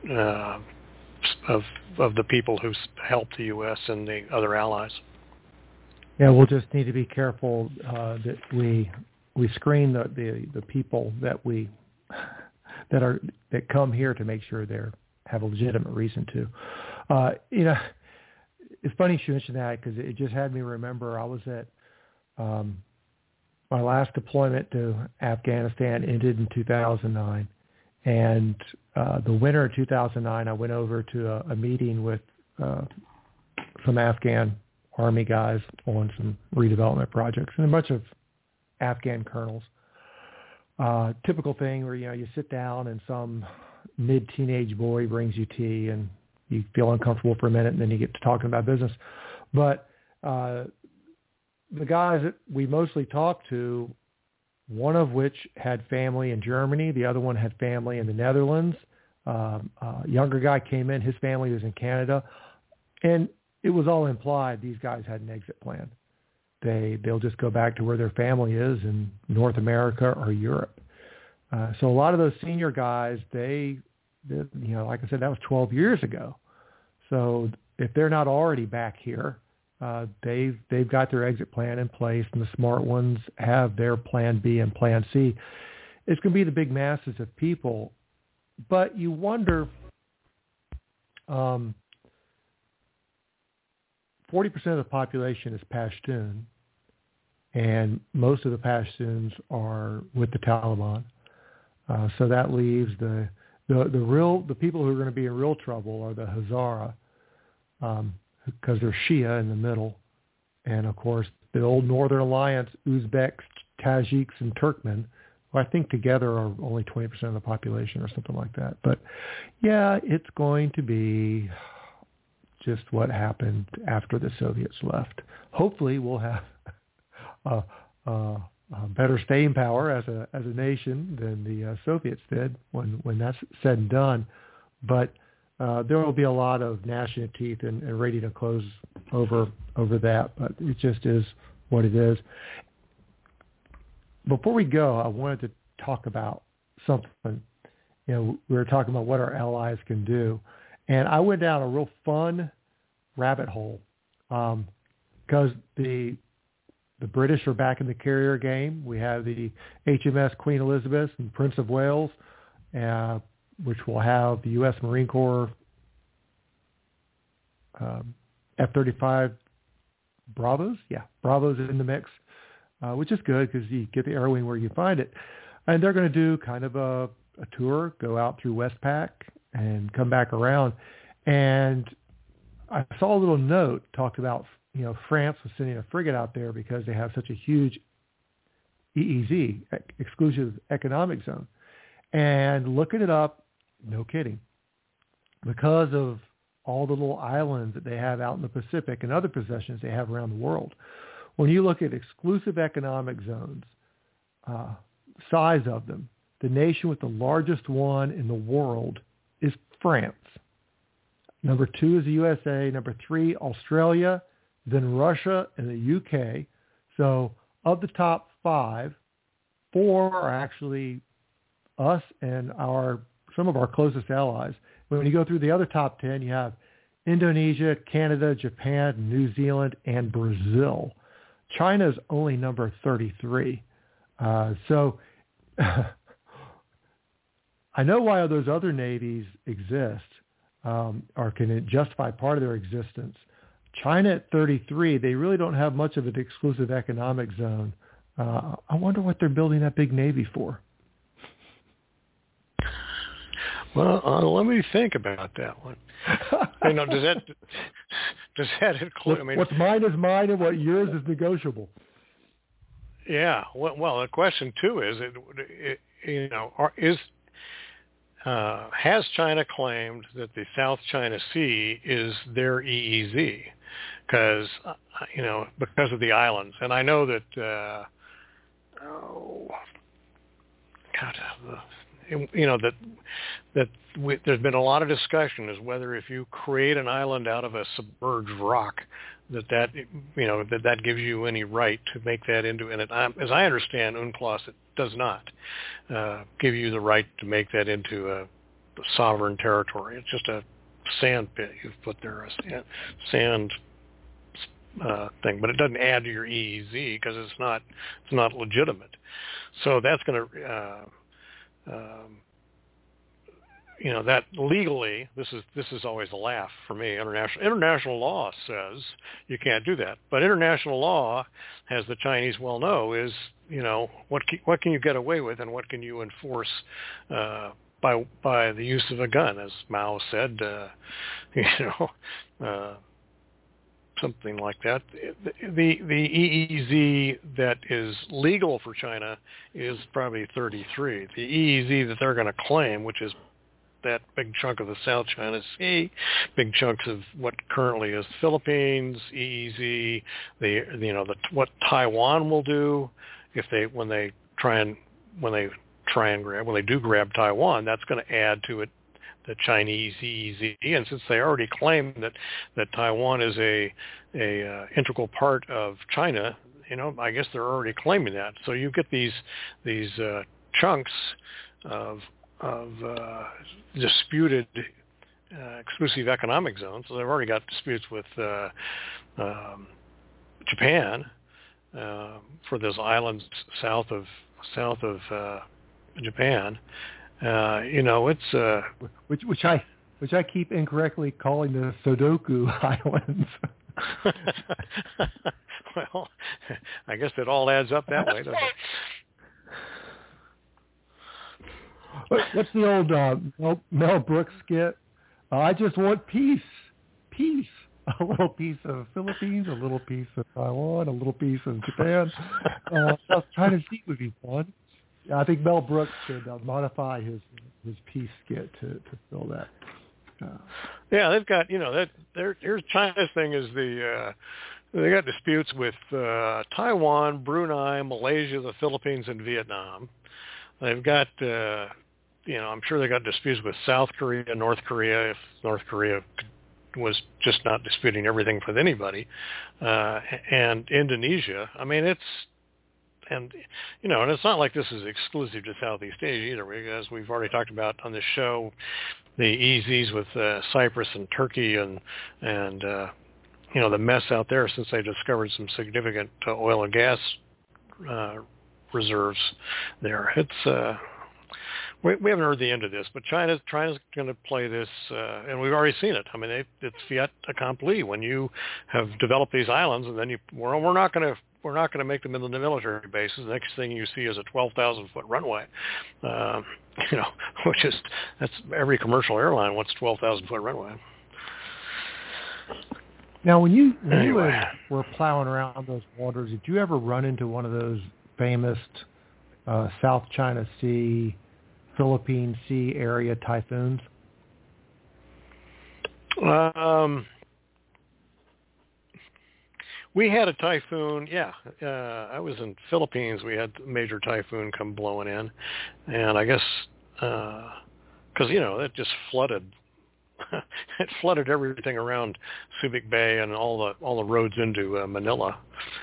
of the people who helped the U.S. and the other allies. Yeah, we'll just need to be careful that we screen the people that come here to make sure they have a legitimate reason to. It's funny you mentioned that, because it just had me remember I was at my last deployment to Afghanistan ended in 2009. And the winter of 2009, I went over to a meeting with some Afghan Army guys on some redevelopment projects and a bunch of Afghan colonels. Typical thing where, you sit down and some mid-teenage boy brings you tea and you feel uncomfortable for a minute, and then you get to talking about business. But the guys that we mostly talked to, one of which had family in Germany, the other one had family in the Netherlands. Younger guy came in, his family was in Canada, and it was all implied these guys had an exit plan. They'll just go back to where their family is in North America or Europe. So a lot of those senior guys, like I said, that was 12 years ago. So if they're not already back here, they've got their exit plan in place, and the smart ones have their plan B and plan C. It's going to be the big masses of people, but you wonder, 40% of the population is Pashtun, and most of the Pashtuns are with the Taliban. So that leaves the people who are going to be in real trouble are the Hazara, because they're Shia in the middle, and of course the old Northern Alliance, Uzbeks, Tajiks, and Turkmen, who I think together are only 20% of the population or something like that. But yeah, it's going to be just what happened after the Soviets left. Hopefully we'll have better staying power as a nation than the Soviets did when that's said and done. But there will be a lot of gnashing of teeth and ready to close over that. But it just is what it is. Before we go, I wanted to talk about something. We were talking about what our allies can do. And I went down a real fun rabbit hole because the British are back in the carrier game. We have the HMS Queen Elizabeth and Prince of Wales, which will have the U.S. Marine Corps F-35 Bravos. Yeah, Bravos in the mix, which is good because you get the air wing where you find it. And they're going to do kind of a tour, go out through Westpac and come back around. And I saw a little note talked about, France was sending a frigate out there because they have such a huge EEZ, exclusive economic zone. And looking it up, no kidding, because of all the little islands that they have out in the Pacific and other possessions they have around the world. When you look at exclusive economic zones, size of them, the nation with the largest one in the world is France. Number 2 is the USA. Number 3, Australia, then Russia and the UK. So of the top 5, 4 are actually us and some of our closest allies. When you go through the other top 10, you have Indonesia, Canada, Japan, New Zealand, and Brazil. China is only number 33. So I know why those other navies exist or can justify part of their existence. China at 33, they really don't have much of an exclusive economic zone. I wonder what they're building that big navy for. Well, let me think about that one. Does that include? I mean, what's mine is mine, and what yours is negotiable. Yeah. Well, the question too is, has China claimed that the South China Sea is their EEZ? Because because of the islands, and I know that. There's been a lot of discussion as whether if you create an island out of a submerged rock, that gives you any right to make that into, and as I understand UNCLOS, it does not give you the right to make that into a sovereign territory. It's just a sand pit you've put there, a sand thing, but it doesn't add to your EEZ because it's not legitimate. So that's going to that legally, this is always a laugh for me. International law says you can't do that, but international law, as the Chinese well know, is what can you get away with and what can you enforce by the use of a gun, as Mao said, something like that. The EEZ that is legal for China is probably 33. The EEZ that they're going to claim, which is that big chunk of the South China Sea, big chunks of what currently is the Philippines, EEZ, what Taiwan will do when they do grab Taiwan, that's going to add to it the Chinese EEZ. And since they already claim that Taiwan is a integral part of China, I guess they're already claiming that. So you get these chunks of disputed exclusive economic zones. So they've already got disputes with Japan for those islands south of Japan. It's which I keep incorrectly calling the Sudoku Islands. Well, I I guess it all adds up that way, doesn't it? What's the old Mel Brooks skit? I just want peace. Peace. A little piece of Philippines, a little piece of Taiwan, a little piece of Japan. China Sea would be fun. I think Mel Brooks should modify his peace skit to fill that. Yeah, they've got, here's China's thing is they got disputes with Taiwan, Brunei, Malaysia, the Philippines, and Vietnam. They've got, I'm sure they got disputes with South Korea, North Korea, if North Korea was just not disputing everything with anybody, and Indonesia. I mean, and it's not like this is exclusive to Southeast Asia either, as we've already talked about on this show, the EZs with Cyprus and Turkey and the mess out there since they discovered some significant oil and gas reserves there. It's we haven't heard the end of this, but China's going to play this, and we've already seen it. I mean, it's fait accompli when you have developed these islands, and then we're not going to make them into the military bases. The next thing you see is a 12,000-foot runway, which is that's every commercial airline wants 12,000-foot runway. Now, when you were plowing around those waters, did you ever run into one of those famous South China Sea, Philippine Sea area typhoons? We had a typhoon. Yeah, I was in Philippines. We had a major typhoon come blowing in, and I guess because it just flooded. It flooded everything around Subic Bay and all the roads into Manila.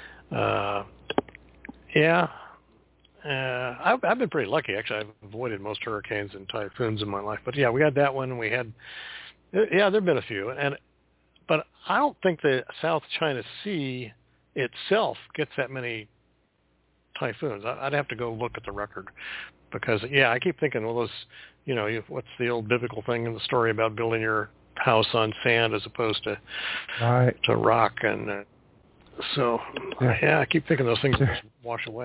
I've been pretty lucky, actually. I've avoided most hurricanes and typhoons in my life. But, yeah, we had that one. We had there have been a few. But I don't think the South China Sea itself gets that many typhoons. I'd have to go look at the record because, I keep thinking, well, those, what's the old biblical thing in the story about building your house on sand as opposed to to rock? And I keep thinking those things just wash away.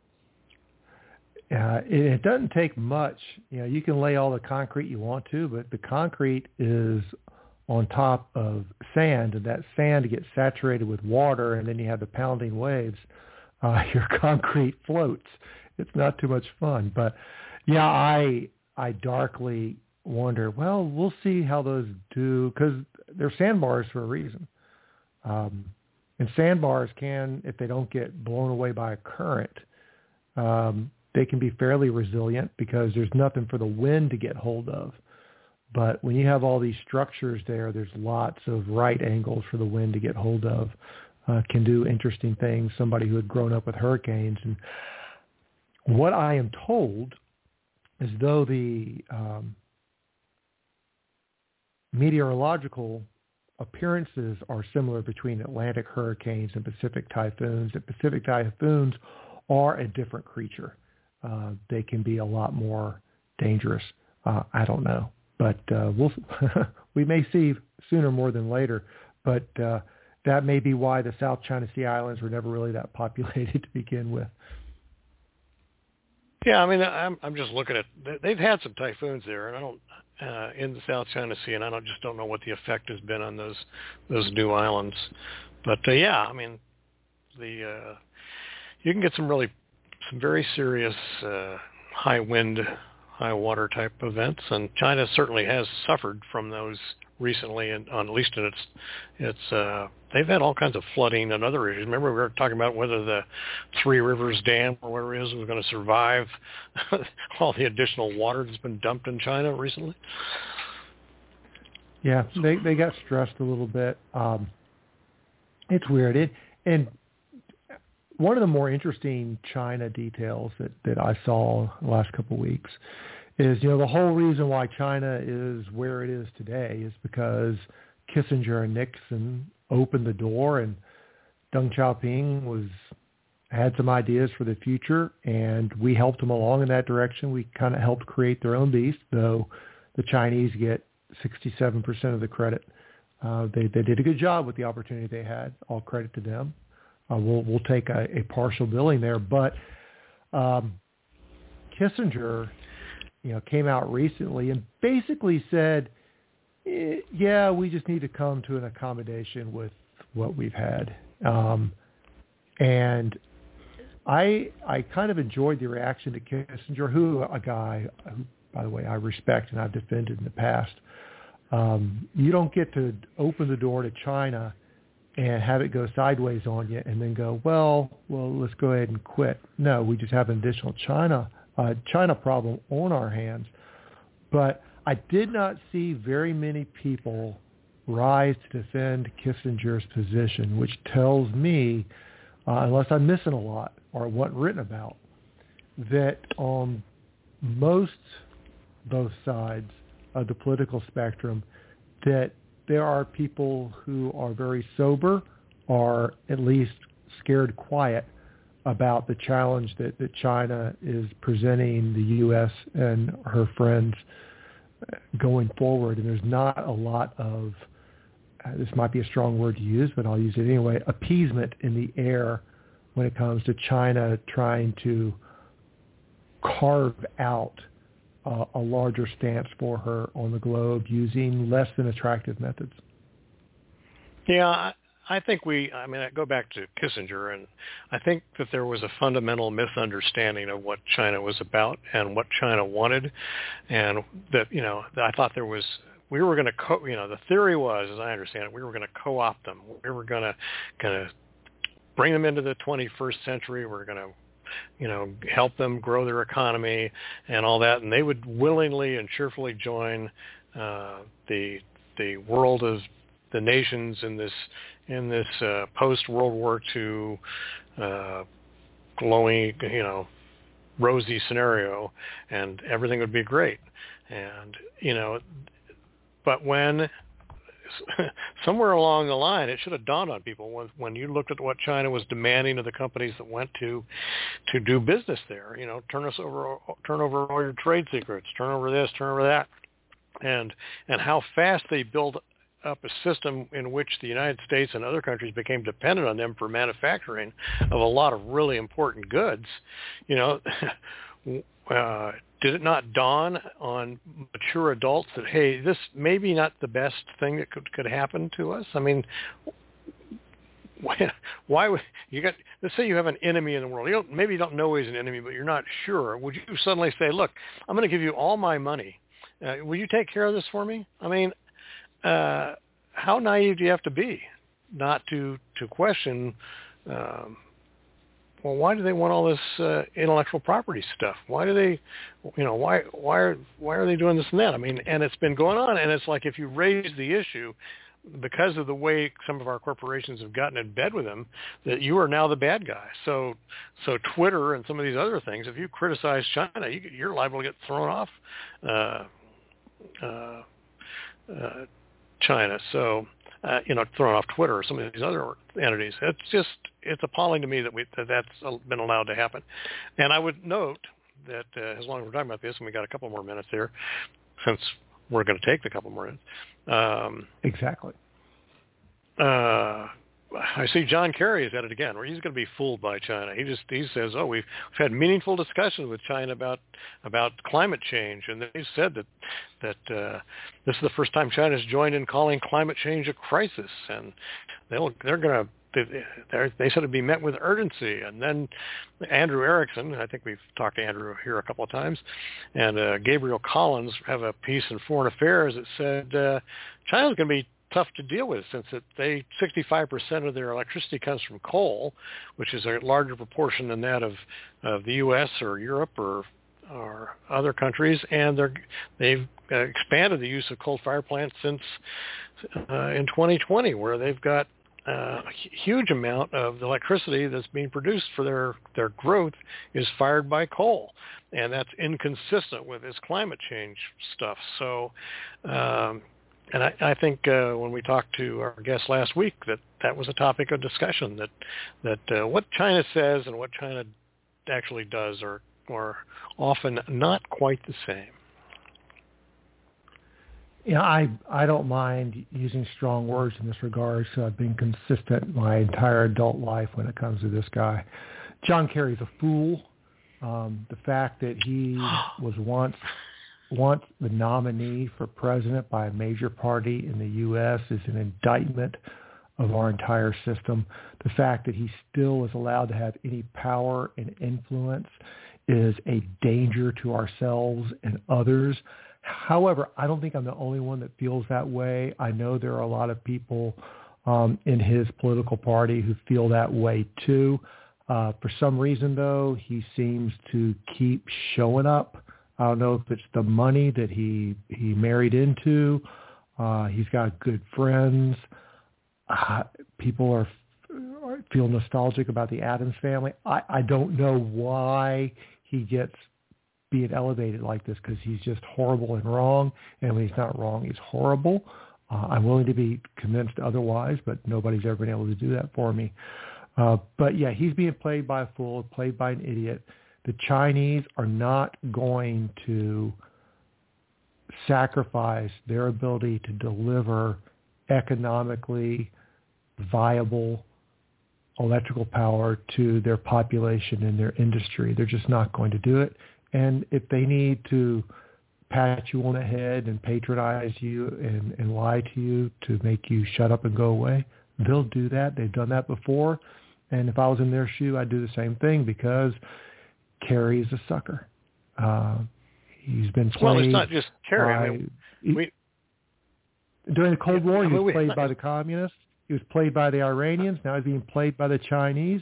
It doesn't take much. You can lay all the concrete you want to, but the concrete is on top of sand, and that sand gets saturated with water, and then you have the pounding waves. Your concrete floats. It's not too much fun. But, I darkly wonder, well, we'll see how those do, because they're sandbars for a reason. And sandbars can, if they don't get blown away by a current, they can be fairly resilient because there's nothing for the wind to get hold of. But when you have all these structures there's lots of right angles for the wind to get hold of. Can do interesting things. Somebody who had grown up with hurricanes. And what I am told is though the meteorological appearances are similar between Atlantic hurricanes and Pacific typhoons, that Pacific typhoons are a different creature. They can be a lot more dangerous. I don't know, but we may see sooner more than later. But that may be why the South China Sea islands were never really that populated to begin with. Yeah, I mean, I'm just looking at. They've had some typhoons there, and I don't in the South China Sea, and I don't know what the effect has been on those new islands. But I mean, you can get some very serious high wind, high water type events, and China certainly has suffered from those recently, and at least in its they've had all kinds of flooding and other issues. Remember, we were talking about whether the Three Rivers Dam or whatever it is was going to survive all the additional water that's been dumped in China recently. Yeah, they got stressed a little bit. It's weird. And one of the more interesting China details that I saw the last couple of weeks is, the whole reason why China is where it is today is because Kissinger and Nixon opened the door, and Deng Xiaoping had some ideas for the future, and we helped them along in that direction. We kind of helped create their own beast, though the Chinese get 67% of the credit. They did a good job with the opportunity they had. All credit to them. we'll take a partial billing there. But Kissinger, came out recently and basically said, yeah, we just need to come to an accommodation with what we've had. And I kind of enjoyed the reaction to Kissinger, a guy who, by the way, I respect and I've defended in the past. You don't get to open the door to China and have it go sideways on you and then go, well, let's go ahead and quit. No, we just have an additional China problem on our hands. But I did not see very many people rise to defend Kissinger's position, which tells me, unless I'm missing a lot or it wasn't written about, that on both sides of the political spectrum, that there are people who are very sober or at least scared quiet about the challenge that China is presenting the U.S. and her friends going forward. And there's not a lot of, this might be a strong word to use, but I'll use it anyway, appeasement in the air when it comes to China trying to carve out a larger stance for her on the globe using less than attractive methods. Yeah, I think I go back to Kissinger, and I think that there was a fundamental misunderstanding of what China was about and what China wanted, and that, I thought we were going to, the theory was, as I understand it, we were going to co-opt them. We were going to bring them into the 21st century. We're going to help them grow their economy and all that, and they would willingly and cheerfully join the world of the nations in this post World War II glowing, rosy scenario, and everything would be great. And but when somewhere along the line, it should have dawned on people when you looked at what China was demanding of the companies that went to do business there. Turn over all your trade secrets, turn over this, turn over that, and how fast they built up a system in which the United States and other countries became dependent on them for manufacturing of a lot of really important goods. Did it not dawn on mature adults that, hey, this may be not the best thing that could happen to us? I mean, why would let's say you have an enemy in the world. Maybe you don't know he's an enemy, but you're not sure. Would you suddenly say, look, I'm going to give you all my money. Will you take care of this for me? I mean, how naive do you have to be not to question, well, why do they want all this intellectual property stuff? Why do they, why are they doing this and that? I mean, and it's been going on, and it's like if you raise the issue because of the way some of our corporations have gotten in bed with them, that you are now the bad guy. So Twitter and some of these other things, if you criticize China, you're liable to get thrown off China. So, thrown off Twitter or some of these other entities. It's appalling to me that's been allowed to happen. And I would note that as long as we're talking about this, and we got a couple more minutes here, since we're going to take the couple more minutes. Exactly. I see John Kerry is at it again, where he's going to be fooled by China. He says, oh, we've had meaningful discussions with China about climate change, and they said that this is the first time China's joined in calling climate change a crisis, and they said it'd be met with urgency. And then Andrew Erickson, I think we've talked to Andrew here a couple of times, and Gabriel Collins have a piece in Foreign Affairs that said China's going to be tough to deal with, since 65% of their electricity comes from coal, which is a larger proportion than that of the U.S. or Europe or other countries, and they've expanded the use of coal-fired plants since in 2020, where they've got a huge amount of the electricity that's being produced for their growth is fired by coal, and that's inconsistent with this climate change stuff. So. And I think when we talked to our guest last week, that was a topic of discussion, that what China says and what China actually does are often not quite the same. I don't mind using strong words in this regard, so I've been consistent my entire adult life when it comes to this guy. John Kerry's a fool. The fact that he was once the nominee for president by a major party in the U.S. is an indictment of our entire system. The fact that he still is allowed to have any power and influence is a danger to ourselves and others. However, I don't think I'm the only one that feels that way. I know there are a lot of people in his political party who feel that way too. For some reason, though, he seems to keep showing up. I don't know if it's the money that he married into. He's got good friends. People feel nostalgic about the Addams family. I don't know why he gets being elevated like this, because he's just horrible and wrong. And when he's not wrong, he's horrible. I'm willing to be convinced otherwise, but nobody's ever been able to do that for me. But yeah, he's being played by a fool, played by an idiot. The Chinese are not going to sacrifice their ability to deliver economically viable electrical power to their population and their industry. They're just not going to do it. And if they need to pat you on the head and patronize you and lie to you to make you shut up and go away, they'll do that. They've done that before. And if I was in their shoe, I'd do the same thing, because Kerry is a sucker. He's been played. Well, it's not just Kerry. During the Cold War, he was played by the communists. He was played by the Iranians. Now he's being played by the Chinese.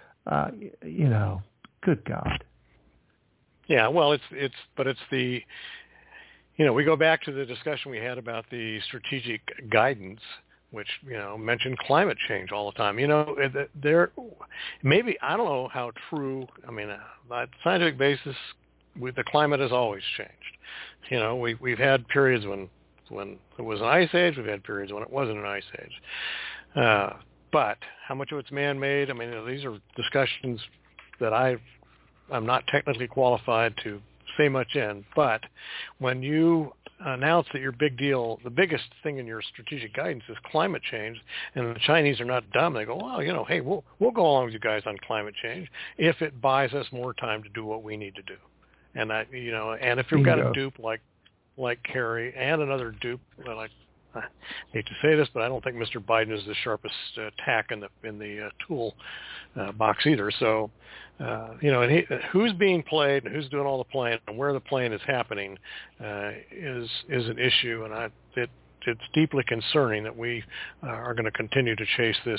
Good God. Yeah, well, it's the, we go back to the discussion we had about the strategic guidance, which, mentioned climate change all the time. There, maybe, I don't know how true, on a scientific basis, the climate has always changed. We've had periods when it was an ice age, we've had periods when it wasn't an ice age. But how much of it's man-made? These are discussions that I'm not technically qualified to say much in, but when you announce that your the biggest thing in your strategic guidance is climate change, and the Chinese are not dumb, they go, well, hey, we'll go along with you guys on climate change if it buys us more time to do what we need to do. And and if you've got a dupe like Kerry and another dupe, I hate to say this, but I don't think Mr. Biden is the sharpest tack in the tool box either. So, and who's being played and who's doing all the playing and where the playing is happening is an issue, and it's deeply concerning that we are going to continue to chase this.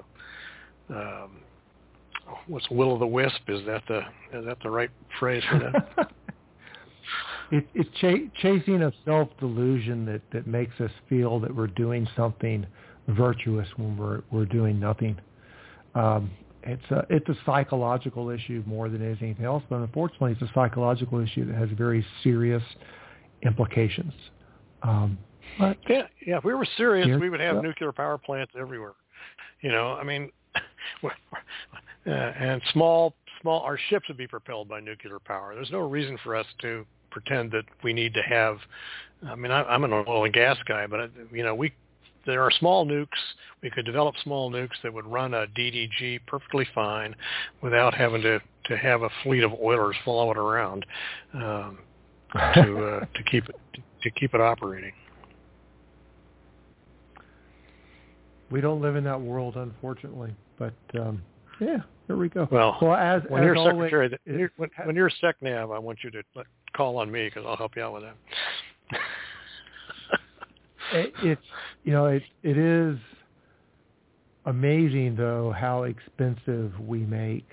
What's will o' the wisp? Is that the right phrase for that? It's chasing a self-delusion that makes us feel that we're doing something virtuous when we're doing nothing. It's a psychological issue more than anything else, but unfortunately it's a psychological issue that has very serious implications. But if we were serious, we would have nuclear power plants everywhere. And small, our ships would be propelled by nuclear power. There's no reason for us to pretend that we need to have. I'm an oil and gas guy, but there are small nukes. We could develop small nukes that would run a DDG perfectly fine without having to have a fleet of oilers follow it around to keep it operating. We don't live in that world, unfortunately, but there we go. Well, when you're always, Secretary, when you're SecNav, I want you to call on me because I'll help you out with that. It is amazing, though, how expensive we make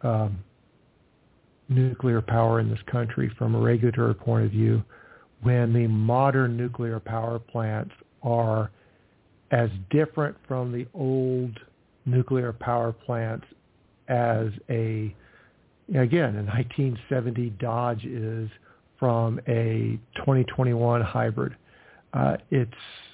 nuclear power in this country from a regulatory point of view, when the modern nuclear power plants are as different from the old nuclear power plants as a 1970 Dodge is from a 2021 hybrid. It's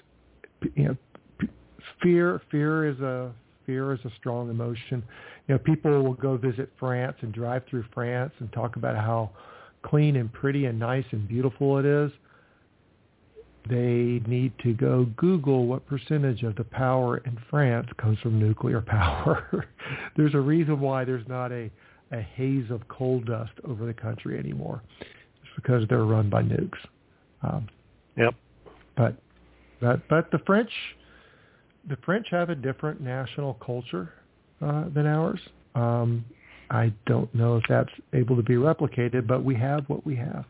fear is a strong emotion. People will go visit France and drive through France and talk about how clean and pretty and nice and beautiful it is. they need to go Google what percentage of the power in France comes from nuclear power. There's a reason why there's not a haze of coal dust over the country anymore. It's because they're run by nukes. Yep. But the French have a different national culture than ours. I don't know if that's able to be replicated, but we have what we have.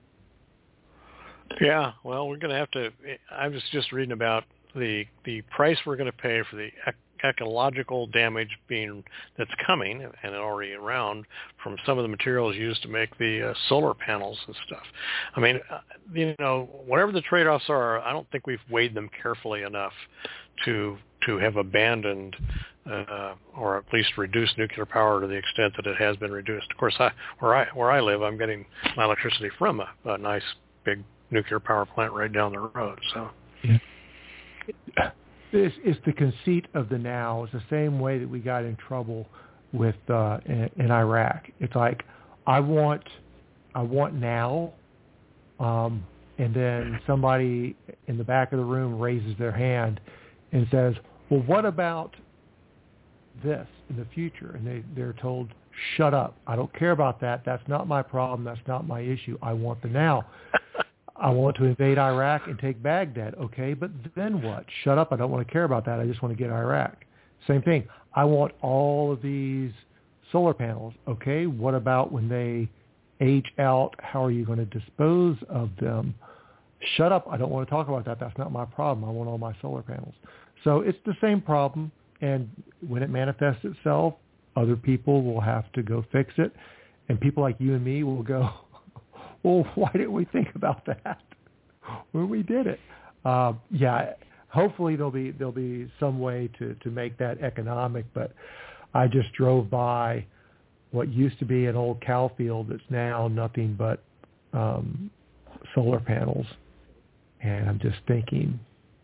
Yeah, well, we're going to have to. I was just reading about the price we're going to pay for the ecological damage that's coming and already around from some of the materials used to make the solar panels and stuff. I mean, whatever the trade-offs are, I don't think we've weighed them carefully enough to have abandoned or at least reduced nuclear power to the extent that it has been reduced. Of course, where I live, I'm getting my electricity from a nice big nuclear power plant right down the road. So. Yeah. It's the conceit of the now. It's the same way that we got in trouble with in Iraq. It's like I want now, and then somebody in the back of the room raises their hand and says, "Well, what about this in the future?" And they're told, "Shut up! I don't care about that. That's not my problem. That's not my issue. I want the now." I want to invade Iraq and take Baghdad. Okay, but then what? Shut up. I don't want to care about that. I just want to get Iraq. Same thing. I want all of these solar panels. Okay, what about when they age out? How are you going to dispose of them? Shut up. I don't want to talk about that. That's not my problem. I want all my solar panels. So it's the same problem. And when it manifests itself, other people will have to go fix it. And people like you and me will go, well, why didn't we think about that when we did it? Hopefully there'll be some way to make that economic. But I just drove by what used to be an old cow field that's now nothing but solar panels, and I'm just thinking,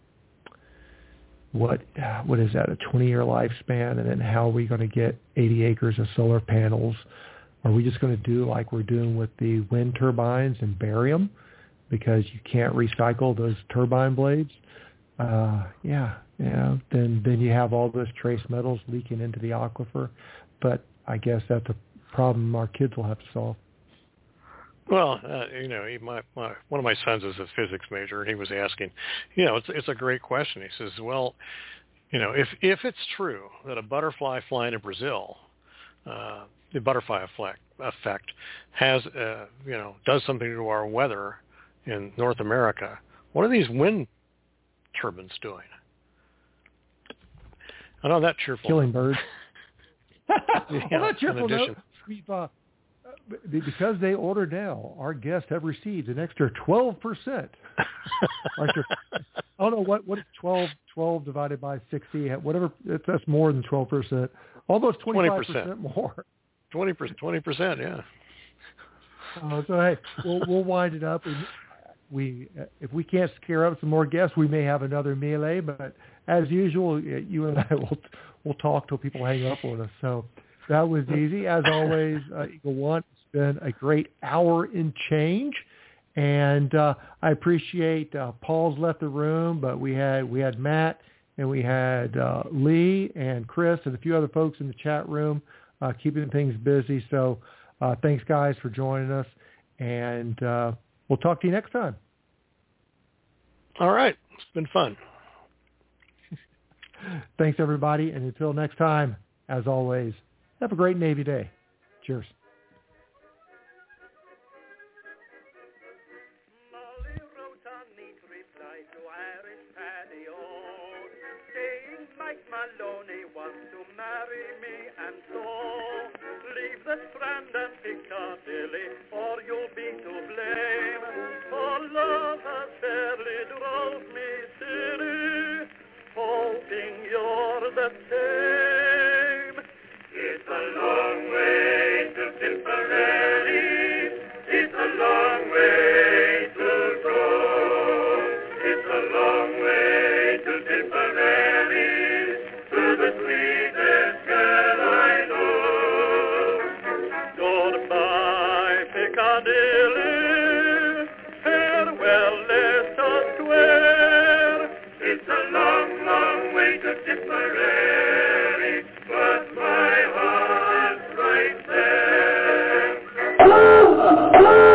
what is that? A 20-year lifespan, and then how are we going to get 80 acres of solar panels? Are we just going to do like we're doing with the wind turbines and bury them because you can't recycle those turbine blades? Then you have all those trace metals leaking into the aquifer. But I guess that's a problem our kids will have to solve. Well, one of my sons is a physics major, and he was asking, it's a great question. He says, well, if it's true that a butterfly flying in Brazil, the butterfly effect has, does something to our weather in North America, what are these wind turbines doing? I know that cheerful. Killing birds. Not cheerful. No, we've because they order now, our guests have received an extra 12%. I don't know what is 12 divided by 60, whatever. That's more than 12%. Almost 25% more. 20%, yeah. So hey, we'll wind it up. And if we can't scare up some more guests, we may have another melee. But as usual, you and I will talk till people hang up on us. So that was easy. As always, Eagle One, it's been a great hour and change. And I appreciate Paul's left the room, but we had Matt and we had Lee and Chris and a few other folks in the chat room keeping things busy. So thanks, guys, for joining us. And we'll talk to you next time. All right. It's been fun. Thanks, everybody. And until next time, as always, have a great Navy Day. Cheers. Maloney wants to marry me, and so leave the Strand and Piccadilly, or you'll be to blame. For love has fairly drove me silly, hoping you're the same. It's a long way to Tipperary, it's a long way to go. It's a long way to Tipperary, the sweetest girl I know. Goodbye, Piccadilly. Hello!